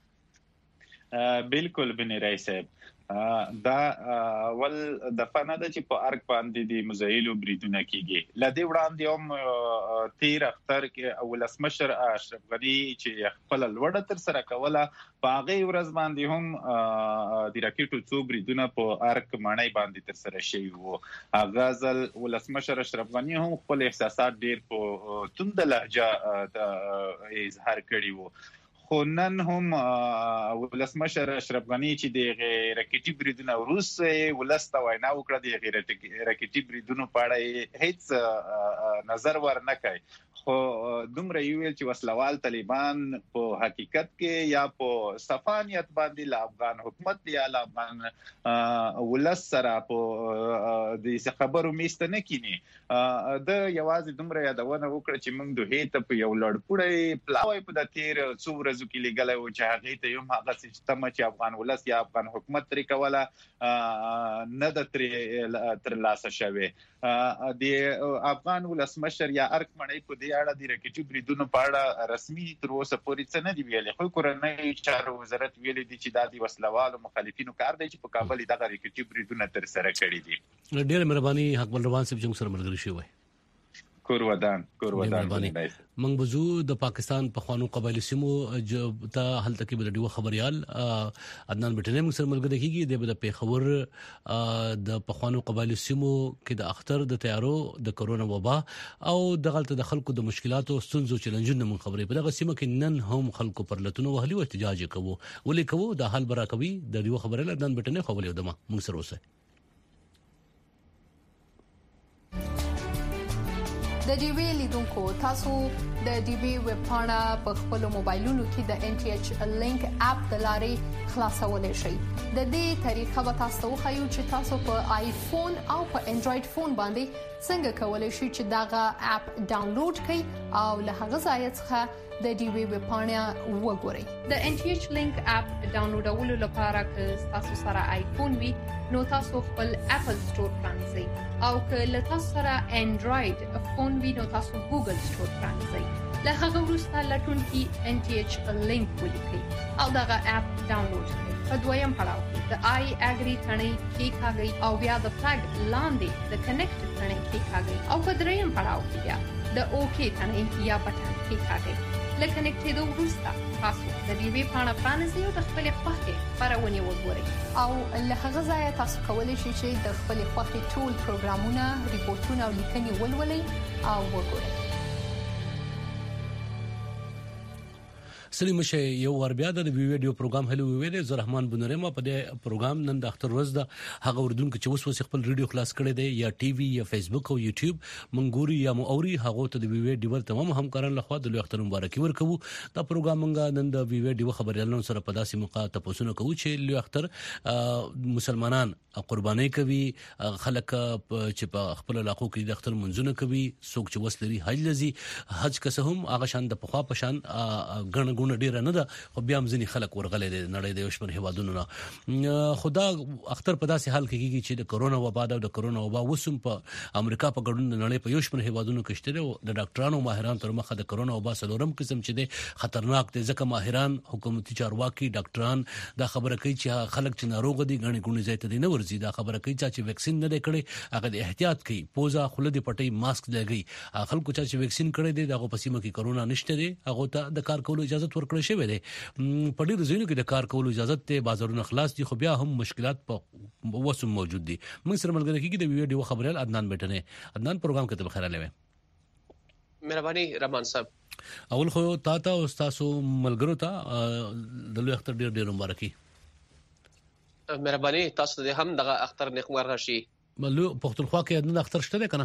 بالکل بنی رئیس صاحب دا ول د فناده چې په ارک باندې د مزایلو بریدونه کیږي لدی وړاندې هم تیر اختر کې اول اسمشر اشرف غنی چې خپل لوړه تر سره کوله باغې ورځ باندې هم د راکټو څو بریدونه په ارک مانای باندې تر سره شوی وو. غزل ول اسمشر اشرف غنی هم خپل احساسات ډیر په توند لهجه اظهار کړي وو خو نن هم ولسمشر اشرف غنی چې د راکټي بریدونو وروسته ولسته وینا وکړه د راکټي بریدونو په اړه هیڅ نظر ورنه کوي خو دومره ویل چې وسلوال طالبان په حقیقت کې یا په صفانیت باندې له افغان حکومت یا له افغان ولس سره په د خبرو میسته نه کینی د یوازې دومره یادونه وکړه چې موږ دوه ته په یو لړپوړی پلاوی په د تیر څو ورځو کې لګلای او چې هغه ته یو هغه سیستم چې افغان ولس یا افغان حکومت تری کوله نه د تر لاسه شوی د افغان ولسمشر یا ارک مړی په دې اړه د راکټي بریدونو په اړه رسمي تر اوسه پورې څه نه دی ویلي خو کورنۍ چارو وزارت ویلي دي چې د وسلوالو مخالفینو کار دی چې په کابل دغه راکټي بریدونه تر سره کړي دي. ډېر مهرباني حق روان صاحب جنگ سره ملګری شوی کور ودان کور ودان من بزو د پاکستان په خوانو قبایلی سیمو ته هل تکي بلډیو خبريال عدنان بټنه موږ سره ملګری کیږي د پیښور د په خوانو قبایلی سیمو کې د اختر د تیارو د کرونا وبا او د غلط د خلکو د مشکلاتو ستونزو چیلنجونه من خبرې په دغه سیمه کې نن هم خلکو پر لتون وهلي او احتجاج کوي ولې کوي د حل برا کوي د دیو خبريال عدنان بټنه خو ولې دمه موږ سره اوسه د ډي وی لیدونکو تاسو د ډي وی ویب پاڼه په خپل موبایلونو کې د ان ټي ایچ لینک اپ د لارې خلاصولای شئ. د دې طریقه به تاسو خو چې تاسو په آیفون او په انډراید فون باندې څنګه کولای شئ چې داغه اپ ډاونلوډ کړئ او له هغه ځای څخه د ډي وی ویب پاڼه وګورئ. د ان ټي ایچ لینک اپ ډاونلوډولو لپاره که تاسو سره آیفون وي نو تاسو خپل اپل سٹور پرانځئ او که له تاسو سره انډراید فون وي نو تاسو ګوګل سٹور پرانځئ. له هغه وروسته لټون کې ان ټي ایچ لینک ولیکئ او دغه اپ ډاونلوډ کړئ. په دویم پړاو کې د آی اګری ثنې کې کاږي او بیا د فلګ لاندې د کنیکټ ثنې کې کاږي او په دریم پړاو کې بیا د اوکی ثنې یا بټن کې کاږي. لکه کنیکټېدو وروسته تاسو د دې وی پاڼه پرانیزئ او د خپل خوښې خبرونه وګورئ او له هغه ځای تاسو کولی شئ چې د خپل خوښې ټول پروګرامونه ریپورتونه او لیکنې ولولئ او وګورئ. سلیم شه یو ور بیا د ویډیو پروګرام هلو ویډیو زه رحمان بنورما په دې پروګرام نن د اختر ورځ د هغه وردون کې چې وس وس خپل ریډیو خلاص کړي دی یا ټي وي یا فیسبوک او یوټیوب منګوري یا موري هغه ته د ویډیو ور تمام همکاران له خوا د اختر مبارکي ورکو. دا پروګرام موږ نن د ویډیو خبريالانو سره په داسې موقع تاسو کوو چې لوی اختر مسلمانان قرباني کوي خلک چې په خپل علاقو کې د اختر منځونه کوي څوک چې وسلري حج لذي حج کسهم هغه شان د پخوا پشان غن ګونه ډیر نه ده خو بیا هم ځنی خلک ورغلې دي نړۍ د یوشمن هوادونو نه خدا اختر په داسې حال کې کیږي چې د کرونا وبا د کرونا وبا وسم په امریکا په ګډون نړۍ په یوشمن هوادونو کې شته د ډاکټرانو ماهران تر مخه د کرونا وبا سلورم قسم چې د خطرناک دي ځکه ماهران حکومتي چارواکي ډاکټران دا خبره کوي چې خلک چې ناروغ دي غني ګونې ځای ته نه ورځي دا خبره کوي چې ویکسین نه کړي هغه د احتیاط کوي پوزا خله دی پټي ماسک لګي خلکو چې ویکسین کړي دي دغه پسیمه کې کرونا نشته دي هغه ته د کار کولو اجازه ورکړل شوې ده. په ډیرو ځایونو کې د کار کولو اجازه ته بازارونه خلاص دي خو بیا هم مشکلات په وسم موجود دي. موږ سره ملګری کېږي د ویډیو خبريال عدنان بټنه عدنان پروګرام کې ته بخیر لوي. مهرباني رحمان صاحب اول خو تا ته او تاسو ملګرو ته د لوی اختر ډیر ډیر مبارکي. مهرباني تاسو ته هم دغه اختر نیکمرغه شي. ملو پختونخوا کې عدنان اختر شته ده کنه؟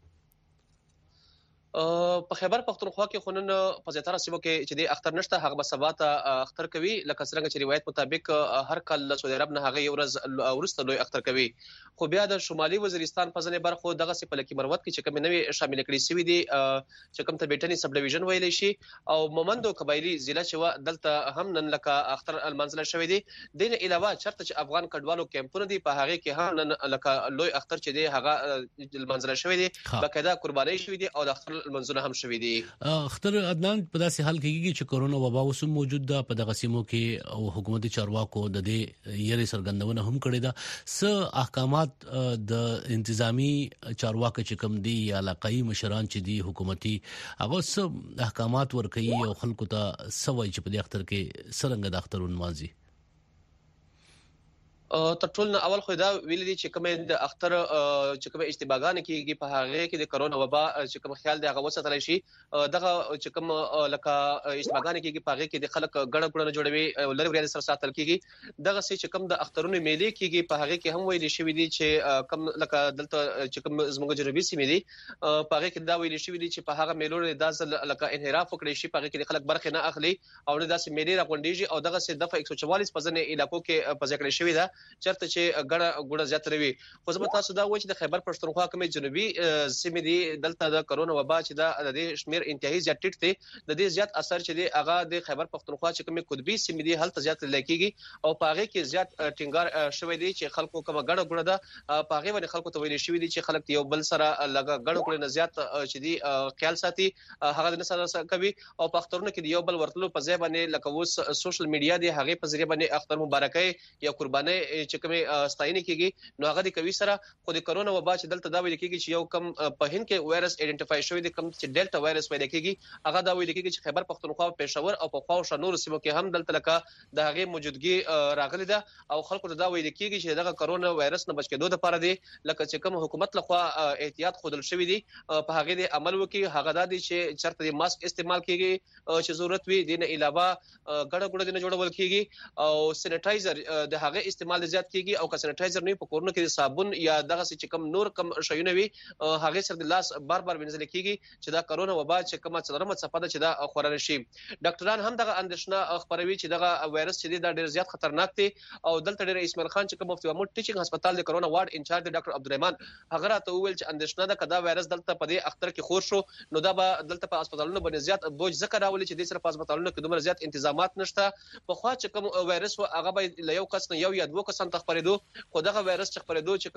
په خیبر پختونخوا کې خونن په زیاتره سیمو کې چې د اختر نشته هغه به سبا ته اختر کوي لکه څنګه چې روایت مطابق هر کال سعودي عرب نه هغه یو ورځ ورسته لوی اختر کوي خو بیا د شمالي وزیرستان په ځنې برخو دغه سي په لکی مروت کې چې کوم نوې شامل کړي سوي دي چې کوم ته بیٹنی سب ډیویژن ویلې شي او مومندو قبایلی ضلع چې دلته هم نن لکه اختر المنزل شوی دي دین علاوه چرته چې افغان کډوالو کیمپونه دي په هغه کې هم نن لکه لوی اختر چې دی هغه المنزل شوی دي باقاعده قرباني شوی دي او د اختر منځونه هم شوي دي. اختر عدنان په داسې حال کې کېږي چې کرونا وبا اوس موجود ده په دغه سیمو کې او حکومتي چارواکو د دې یری سرګندونه هم کړې ده س احکامات د انتظامی چارواکو چې کوم دي علاقائی مشران چې دي حکومتي هغه س احکامات ورکړي او خلکو ته سوي چې په دې اختر کې سرنګ د اخترون مازي تر ټول نه اول خو دا ویل دي چې کوم د اختر چې کوم اشتباهګان کیږي په هغه کې د کرونا وبا چې کوم خیال دی هغه وساتل شي دغه چې کوم لکه اشتباهګان کیږي په هغه کې د خلک ګڼه ګڼه جوړوي لری وریا سره ساتل کیږي دغه چې کوم د اخترونو میلې کیږي په هغه کې هم ویل شي دي چې کوم لکه دلته چې کوم زموږ جنوبي سیمې دي په هغه کې دا ویل شي دي چې په هغه میلو د داس لکه انحراف وکړي شي په هغه کې خلک برخه نه اخلي او نه داسې میلې راغونډيږي او دغه څه دغه ایک سو چوالیس په ځنې علاقو کې په ذکر شوی دا چرته چې ګړه ګړه زیات روي خو زه تاسو دا وایي چې د خیبر پښتونخوا کومې جنوبي سیمې دي دلته د کرونا وبا چې دا د شمیر انتهایی زیات ټیټ دي د دې زیات اثر چې دی هغه د خیبر پښتونخوا چې کومې قطبي سیمې دي هلته زیات لکېږي او په هغه کې زیات ټینګار شوی دی چې خلکو کومه ګړه ګړه ده په هغه باندې خلکو ته ویل شوی دي چې خلک یو بل سره لګا ګړه ګړه نه زیات چې دی خیال ساتي هغه نه سره کوي او په اخترونو کې یو بل ورتلو په ځای باندې لکه اوس سوشل میډیا دی هغه په ذریعہ باندې اختر مبارکي یا قرباني چې کومه ستاینه کیږي نو هغه د کوي سره خو د کرونا وبا چې دلته دا ویل کیږي چې یو کم په هند کې وایرس ایډنټیفای شوی دی کم چې ډیلټا وایرس پیدا کیږي هغه دا ویل کیږي چې خیبر پښتونخوا پېښور او په خواو شنور سیمو کې هم دلته لکه د هغه موجودګي راغلي ده او خلکو دا ویل کیږي چې دغه کرونا وایرس نه بچ کېدو لپاره دی لکه چې کوم حکومت لخوا احتیاط خودل شوی دی په هغه د عمل وکي هغه دا دی چې چرته د ماسک استعمال کیږي چې ضرورت وي دینه علاوه ګړه ګړه دینه جوړول کیږي او سینیټایزر د هغه استعمال زیات کیږي او که سینیټایزر نه په کورونو کې صابون یا دغه چې کم نور کم شیونه وي هغه سره د لاس بار بار وینځل کیږي چې دا کرونا وبا چې کومه څلورمه صفه ده چې دا خورانه شي ډاکټران هم دغه اندېښنه خبروي چې دغه وایرس چې دا ډیر زیات خطرناک دی او دلته ډیر اسماعیل خان چې کوم مفتي محمود ټیچینګ هسپتال د کرونا وارډ انچارج ډاکټر عبدالرحمن هغه راته وویل چې اندېښنه ده کدا وایرس دلته په دې اختر کې خور شو نو دا به دلته په هسپتالونو باندې زیات بوج ذکر راولي چې د سره په هسپتالونو کې دومره زیات تنظیمات نشته په خوا چې کوم وایرس و هغه به له یو کس نه یو یا دوه کسان تخپریدو خو دغه وایرس چې خپریدو چې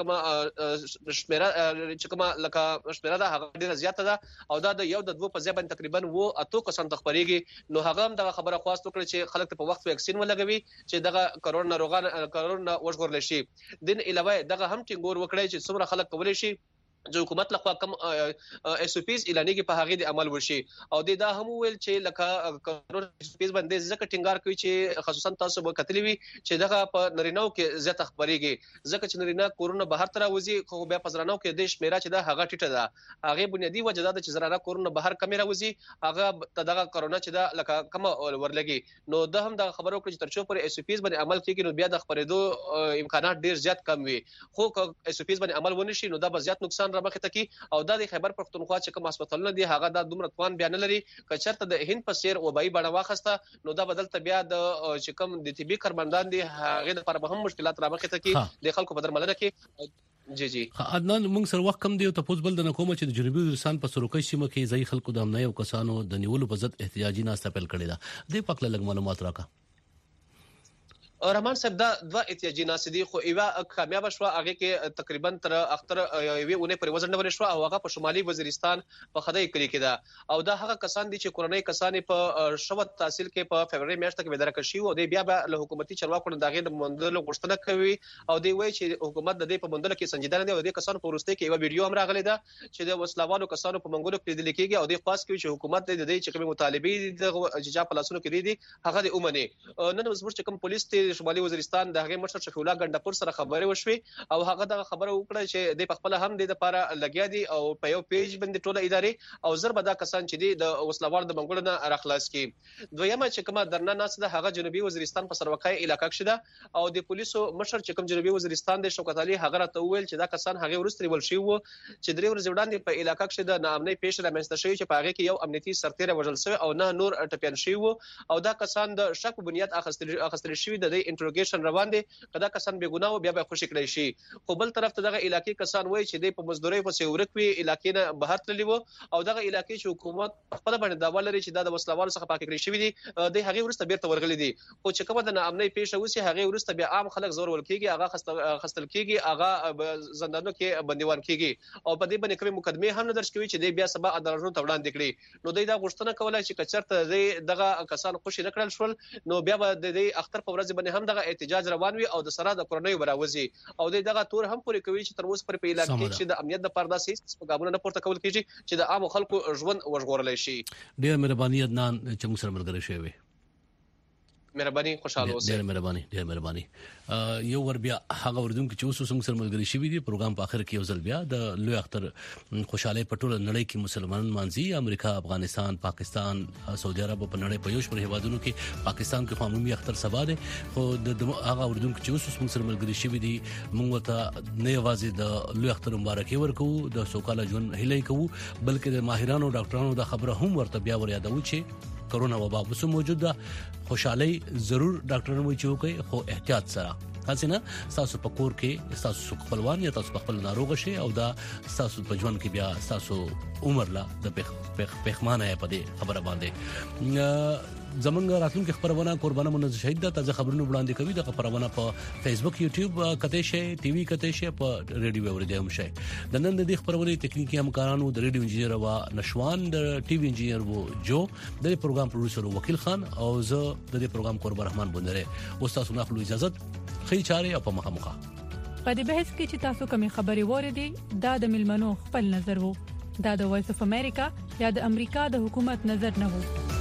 کوم شمیره چې کوم لکه شمیره ده هغه ډیره زیاته ده او دا د یو د دوه په ځای باندې تقریبا وو اته کسان تخپریږي نو هغه هم دغه خبره خواست وکړي چې خلک ته په وخت ویکسین ولګوي چې دغه کرونا روغان کرونا وژغورل شي دین علاوه دغه هم ټینګور وکړي چې څومره خلک کولای شي جو حکومت لخوا کم اس او پیز اعلان کې په هغه د عمل وشي او د دا هم ویل چې لکه کرونا اس او پیز باندې ځکه ټینګار کوي چې خصوصا تاسو به کتلی وي چې دغه په نرینو کې زیات خبريږي ځکه چې نرینا کورونا بهر تر وځي خو بیا پزرانو کې د شمیره چې دا هغه ټیټه ده هغه بنیادی وجه ده چې زرانا کورونا بهر کمیره وځي هغه دغه کرونا چې دا لکه کم ورلګي نو دا هم د خبرو کړي چې ترڅو پر اس او پیز باندې عمل کیږي نو بیا د خبرېدو امکانات ډیر زیات کم وي خو اس او پیز باندې عمل ونه شي نو دا به زیات نقصان مخه ته کی او د خیبر پښتونخوا چې کوم هسپتالونه دي هغه د دومره توان بیان لري که چرته د هند په سیر وبای بڼه واخسته نو دا بدلته بیا د چې کوم د طبي کارمندان دي هغه لپاره به هم مشکلات را مخه ته کی د خلکو په درملنه کې جی جی عدنان موږ سره وخت کم دی ته پوز بل د نکوم چې د جنوبي وزیرستان په سروکي سیمه کې ځای خلکو د امنیت او کسانو د نیولو په ضد احتجاجي ناسته پیل کړې ده د پکله لګ معلومات راکا رحمان صاحب دا دوه احتیاجي ناسې دي خو ایوا کامیاب شو هغه کې تقریبا تر اختر یوې ونه پر وزن نه شو او هغه په شمالي وزیرستان په خدای کلی کې ده او دا هغه کسان دي چې کورنۍ کسان په شوت تحصیل کې په فبرवरी میاشت کې بدره کشي او د بیا له حکومتي چارواکو نه دغه د مندل غوښتنه کوي او دی وایي چې حکومت د دې په مندل کې سنجیدانه دی او د کسانو په ورسته کې یو ویډیو هم راغلی ده چې د وسلوالو کسانو په منګولو کې لیدل کېږي او د خاص کوي چې حکومت د دې چې کوم مطالبه د ججا پلاسونو کې دي هغه د اومنه نن زموږ چې کوم پولیس ته شمالي وزیرستان د هغه مشر شفیع الله ګندپور سره خبرې وشوي او هغه د خبره وکړه چې د خپل هم د لپاره لګیا دي او په یو پیج باندې ټوله ادارې او زربه دا کسان چې دي د وسلوال د منګولو نه راخلاص کی دویمه چې کومه درنه ناس ده هغه جنوبي وزیرستان په سروکای علاقې کې ده او د پولیسو مشر چې کوم جنوبي وزیرستان د شوکت علي هغه راته ویل چې دا کسان هغه ورستري ول شي وو چې درې ورځې وړاندې په علاقې کې د نامنۍ پیښه رامنځته شوې چې په هغه کې یو امنیتي سرتیره وژل شوی او نه نور ټپيان شوی وو او دا کسان د شک بنیاد اخستل اخستل شوی د انټروګیشن روان دي کدا کسان به ګناه بیا به خوشی کړی شي خو بل طرف ته دغه علاقې کسان وایي چې د په مزدوري په سیورکوي علاقې نه بهر تللی وو او دغه علاقې چې حکومت خپل باندې داوا لري چې دا د وسلوالو څخه پاک کړی شوی دي د هغه ورسته بیرته ورغلي دي خو چې کومه د نامنۍ پیښه وسی هغه ورسته بیا عام خلک زور ول کیږي هغه خستل کیږي هغه زندانونو کې بندیوان کیږي او په دې باندې کومه مقدمه هم نه درش کوي چې د بیا سبا عدالتونو ته وړاندې کړي نو د دا غوښتنه کولای چې کچرته دغه کسان خوشی نکړل شول نو بیا به د اختر په ورځ باندې هم دغه احتجاج روان وي او د سره د کورنۍ براوزي او دغه تور هم پوری کوي چې تر اوسه پر په اعلان کې چې د امنیت د پردا سیس په قابل نه پورته کول کیږي چې د عام خلکو ژوند وژغورل شي ډیر مهرباني عدنان چې موږ سره ملګری شوی مهرباني خوشاله اوسئ. ډېر مهرباني ډېر مهرباني. یو ور بیا هغه وردون کې چې اوس څنګه سره ملګری شي وي پروګرام په اخر کې یو ځل بیا د لوی اختر خوشاله پټول نړۍ کې مسلمانان مانځي امریکا افغانستان پاکستان سعودي عرب په نړۍ په یوش پر هیوادونو کې پاکستان کې عمومي اختر سبا ده خو د هغه وردون کې چې اوس څنګه سره ملګری شي وي موږ ته نه یوازې د لوی اختر مبارکي ورکو د سوکاله ژوند هیله کوو بلکې د ماهرانو ډاکټرانو د خبره هم ورته بیا ور یادو چې کورونا وبا وسو موجود ده خوشحالي ضرور ډاکټرانو وایي چې وکي خو احتیاط سره حسینه تاسو په کور کې تاسو خپلوان یا تاسو خپل ناروغ شي او دا تاسو په ژوند کې بیا تاسو عمر لا د پخمانه په دې خبره باندې زمونږ راتلونکو خبرونه قربانه منځ شهید د تازه خبرونو وړاندې کوي د خبرونه په فیسبوک یوټیوب کته شي ټي وي کته شي په ریډیو اوریدل هم شي د نن د خبرونو تکنیکی همکارانو د ریډیو انجینیر وا نشوان د ټي وي انجینیر وو جو د پروګرام پروډوسر وکیل خان او زه د دې پروګرام قربان رحمان بندره او تاسو نه خپل اجازه خی چاره په مخه مخه په دې بحث کې چې تاسو کومې خبرې وریدي دا د ملمنو خپل نظر وو دا د وایس اف امریکا یا د امریکا د حکومت نظر نه وو.